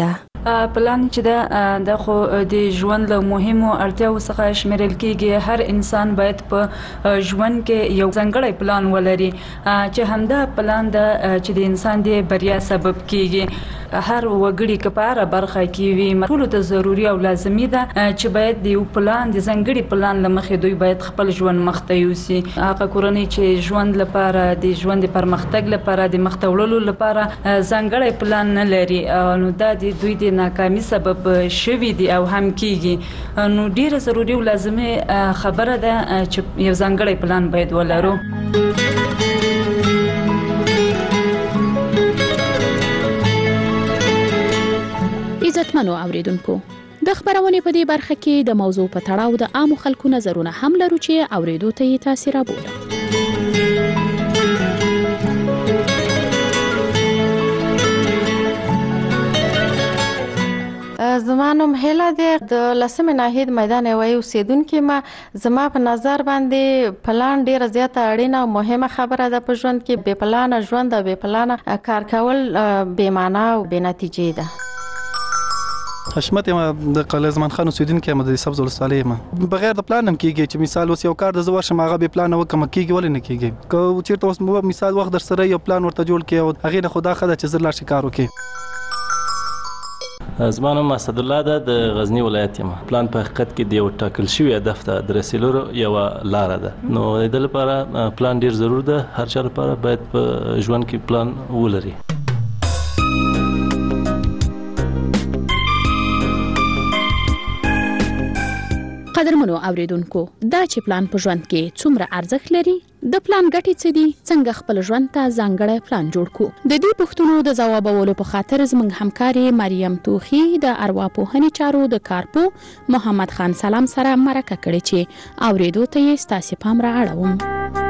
[SPEAKER 8] پلان چې د خو د ژوند له مهمو اړتیاو څخه شمیرل کیږي. هر انسان باید په ژوند کې یو ځانګړی پلان ولري چې همدا پلان چې د انسان د بریا سبب کیږي. هر وګړي که په هره برخه کې وي ټولو ته ضروري او لازمي ده چې باید د یو پلان د ځانګړي پلان له مخې دوی باید خپل ژوند مخته یوسي. هغه کورنۍ چې ژوند لپاره د ژوند د پرمختګ لپاره د مخته وړلو لپاره ځانګړی پلان نه لري نو دا د دوی د ناکامي سبب شوي دي او هم کیږي. نو ډیره ضروري او لازمي خبره ده چې یو ځانګړی پلان باید ولرو.
[SPEAKER 29] عزتمنو اوریدونکو د خبرونې په دې برخه کې د موضوع په تړاو د عامو خلکو نظرونه هم لرو چې اوریدو ته یې تاثیر رابوله.
[SPEAKER 11] زما نوم هیله ده د لسمې ناحیې د میدان یوې اوسیدونکې ما زما په نظر باندې پلان ډیره زیاته اړینه او مهمه خبره ده په ژوند کې. بې پلانه ژوند او بې پلانه کار کول بې معنا او بې نتیجې ده.
[SPEAKER 13] حشمت یم د قلعه زمان خان اوسیدونکی یم د سبز ولسوالۍ یم. بغیر د پلان هم کیږي چې مثال اوس یو کار د زه ورشم هغه بې پلانه وکړم کیږي ولې نه کیږي. که چېرته اوس مثال وخت در سره یو پلان ورته جوړ کړي او هغې نه خو دا ښه ده چې زر لاړ شي کار وکړي.
[SPEAKER 15] زما نوم اسد الله ده د غزنی ولایت یم. پلان په حقیقت کې د یو ټاکل شوي هدف ته د رسیدلو یوه لاره ده. نو د دې لپاره پلان ډیر ضرور ده. هر چا لپاره باید په ژوند کې پلان ولري.
[SPEAKER 29] قدرمنو اوریدونکو دا چې پلان په ژوند کې څومره ارزښت لري د پلان ګټې څه دي څنګه خپل ژوند ته ځانګړی پلان جوړ کو د دې پوښتنو د ځوابولو په خاطر زموږ همکاري مریم توخی د ارواپوهنې چارو د کارپو محمد خان سلام سره مرکه کړې چې اوریدو ته یې ستاسو پام را اړوم.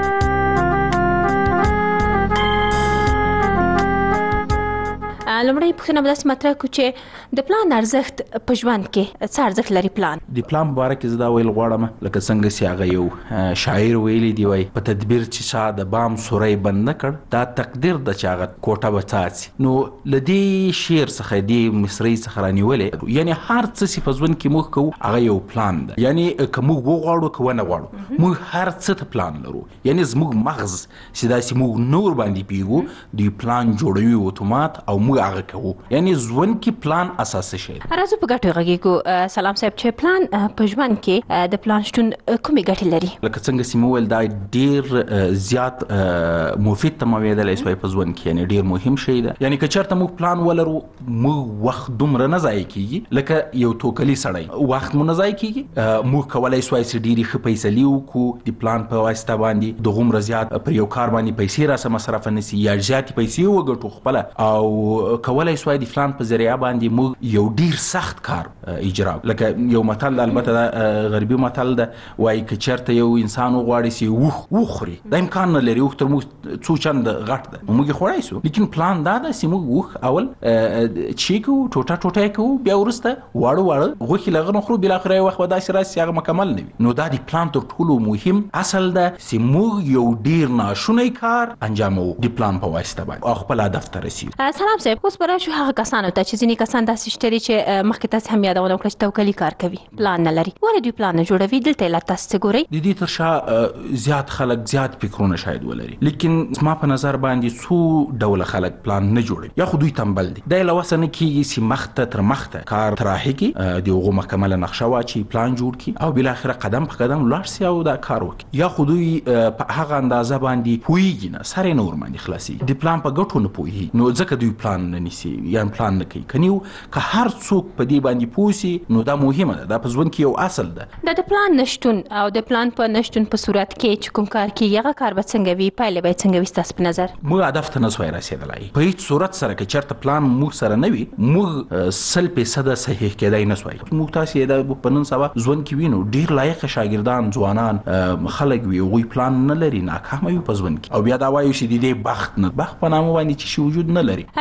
[SPEAKER 29] لمړی پوښتنه به داسې مطرح کړو چې د پلان ارزښت په ژوند کې څه ارزښت لري پلان؟
[SPEAKER 30] د پلان په باره کې زه دا ویل غواړم لکه څنګه چې هغه یو شاعر ویلی دی وایي په تدبیر چې چا د بام سوری بند نه کړ دا تقدیر ده چې هغه کوټه به څاڅي. نو له دې شعر څخه دې مصرۍ څخه رانیولې یعنی هر څه چې په ژوند کې موږ کوو هغه یو پلان ده. یعنی که موږ وغواړو که ونه غواړو موږ هر څه ته پلان لرو. یعنی زموږ مغز چې داسې موږ نور باندې پیږو دوی پلان جوړوي اتومات او موږ هغه کوو. یعنی ژوند کې پلان اساسي شی دی.
[SPEAKER 29] راځو په ګټو غږیږو. سلام صاحب چې پلان په ژوند کې د پلان شتون کومې ګټې لري؟
[SPEAKER 30] لکه څنګه چې مو ویل دا ډیر زیات مفید تمویدلی شوی په ژوند کې یعنی ډیر مهم شی دی. یعنی که چېرته موږ پلان ولرو موږ وخت دومره نه ضایع کیږي لکه یو توکلي سړی وخت مو نه ضایع کیږي. موږ کولی شوای چې ډېرې ښه فیصلې وکړو د پلان په واسطه باندې د غومره زیات پر یو کار باندې پیسې راسه مصرف نه سي یا زیاتې پیسې وګټو خپله او کولی شوای د پلان په ذریعه باندې موږ یو ډیر سخت کار اجرا لکه یو متل البته غربي متل ده وایي که چېرته یو انسان وغواړي چې وخوري دا امکان نه لري. اوښ تر موږ څو چند غټ ده موږ یې خوړی سو لیکن پلان دا ده چې موږ اوښ اول چې کوو ټوټه ټوټه یې کوو بیا وروسته واړه غوښې له هغه نه خورو بالاخره یو وخت به داسې راسي چې هغه مکمل نه وي. نو دا د پلان تر ټولو مهم اصل ده چې موږ یو ډیر ناشونی کار انجاموو د پلان په واسطه باندې او خپل هدف ته رسیږو.
[SPEAKER 29] سلام صاحب اوس به راشو هغه کسانو ته چې ځینې کسان داسې شته چې مخکې تاسې هم یادونه وکړه چې توکلي کار کوي پلان نه لري. ولې دوی پلان نه جوړوي؟ دلته علت تاسو څه ګورئ؟
[SPEAKER 30] د دې تر شا زیات خلک زیات فکرونه شاید ولري لیکن زما په نظر باندې څو ډوله خلک پلان نه جوړوي. یا خو دوی تنبل دي دا له وسه نه کیږي چې مخته تر مخته کار تراحي کړي د هغو مکمله نقشه واچي پلان جوړ کړي او بالاخره قدم په قدم لاړ سي او دا کار وکړي. یا خو دوی په هغه اندازه باندې پوهیږي نه سر یې نه ورباندې خلاصېږي د پلان په ګټو نه پوهیږي نو ځکه دوی پلان نه نیسي یا پلان نه کوي. کنیو که هر څوک په دې باندې پوه سي نو دا مهمه ده. دا په ژوند کې یو اصل ده.
[SPEAKER 29] د پلان نشتون او د پلان په نشتون په صورت کې چې کوم کار کیږي هغه کار به څنګه وي پایله به څنګه وي ستاسو په نظر؟
[SPEAKER 30] موږ هدف ته نه سوای رسېدلی په هیڅ صورت سره که چېرته پلان موږ سره نه وي موږ 100% صحیح کېدی نه سوای. موږ تاسې د په نن سبا ژوند کې وینو ډېر لایقه شاګردان ځوانان خلک وي هغوی پلان نه لري ناکامه وي په ژوند کې او بیا دا وایو چې د دې بخت په نامه باندې چې شي وجود نه لري.
[SPEAKER 29] د پلان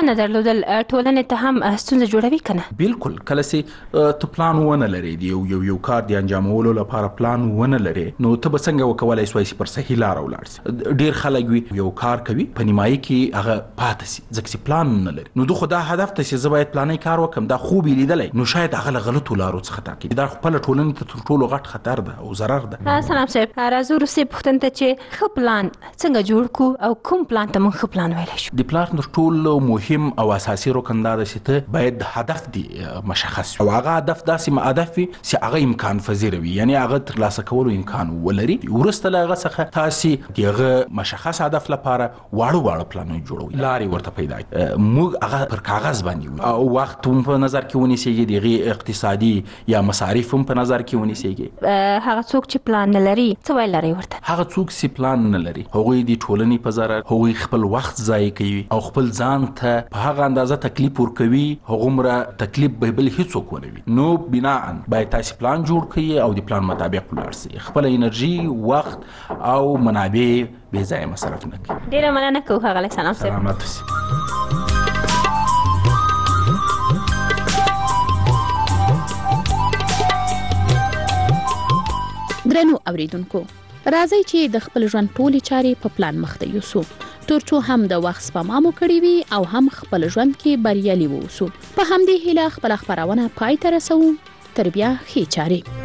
[SPEAKER 4] پلان درلودل ټولنې ته هم ستونزه جوړوي کنه؟
[SPEAKER 30] بالکل کله چې ته پلان ونه لري یو کار دی انجامولو لپاره پلان ونه لري نو ته به څنګه وکولای شې چې پر صحیح لار ولاړ شې؟ ډیر خلک وي یو کار کوي په نیمایي کې هغه پاتې شي ځکه چې پلان نه لري. نو دوی خو دا هدف ته چې زه باید پلاني کار وکم دا خوب یې لیدلی نو شاید هغه له غلطو لارو څخه ټاکي. دا خپله ټولنې ته تر ټولو غټ خطر ده او ضرر ده.
[SPEAKER 4] سلام صاحب راځو وروستۍ پوښتنې ته چې ښه پلان څنګه جوړ کړو او کوم پلان ته موږ ښه پلان ویلی شو؟
[SPEAKER 30] د پلان تر ټولو مهم او اساسي رکن دا ده چې ته باید هدف دی مشخص او هغه هدف داسې هدف وي چې هغه امکان پذیر وي یعنی هغه ترلاسه کولو امکان ولري. وروسته له هغه څخه تاسې د هغه مشخص هدف لپاره واړه پلانونه جوړوي لارې ورته پیدا موږ هغه پر کاغذ باندې او وخت هم په نظر کې ونیسئ دغه اقتصادي یا مصارف هم په نظر کې ونیسئ.
[SPEAKER 4] هغه څوک چې پلان نه لري څه ویل لري ورته؟
[SPEAKER 30] هغه څوک چې پلان نه لري هغوی د ټولنې په ضرر هغوی خپل وخت ضایع کوي او خپل ځان ته په هغه اندازه تکلیف ورکوي هغومره تکلیف به بل هیڅوک ونه وي. نو بناء باید تاسې پلان جوړ کړئ او د پلان مطابق ولاړ شئ. خپل انرژي وخت او منابع بې ځایه مصرف نه کړئ.
[SPEAKER 4] ډیره مننه کوو ښاغلی سلام صاحب.
[SPEAKER 30] سلامت اوسئ.
[SPEAKER 29] درنو اوریدونکو راځئ چې د خپل ژوند ټولې چارې په پلان مخته یوسو ترڅو هم د وخت سپما مو کړې وي او هم خپل ژوند کې بریالي واوسو. په همدې هیله خپل خپرونه پای ته رسوو. تر بیا ښې چارې.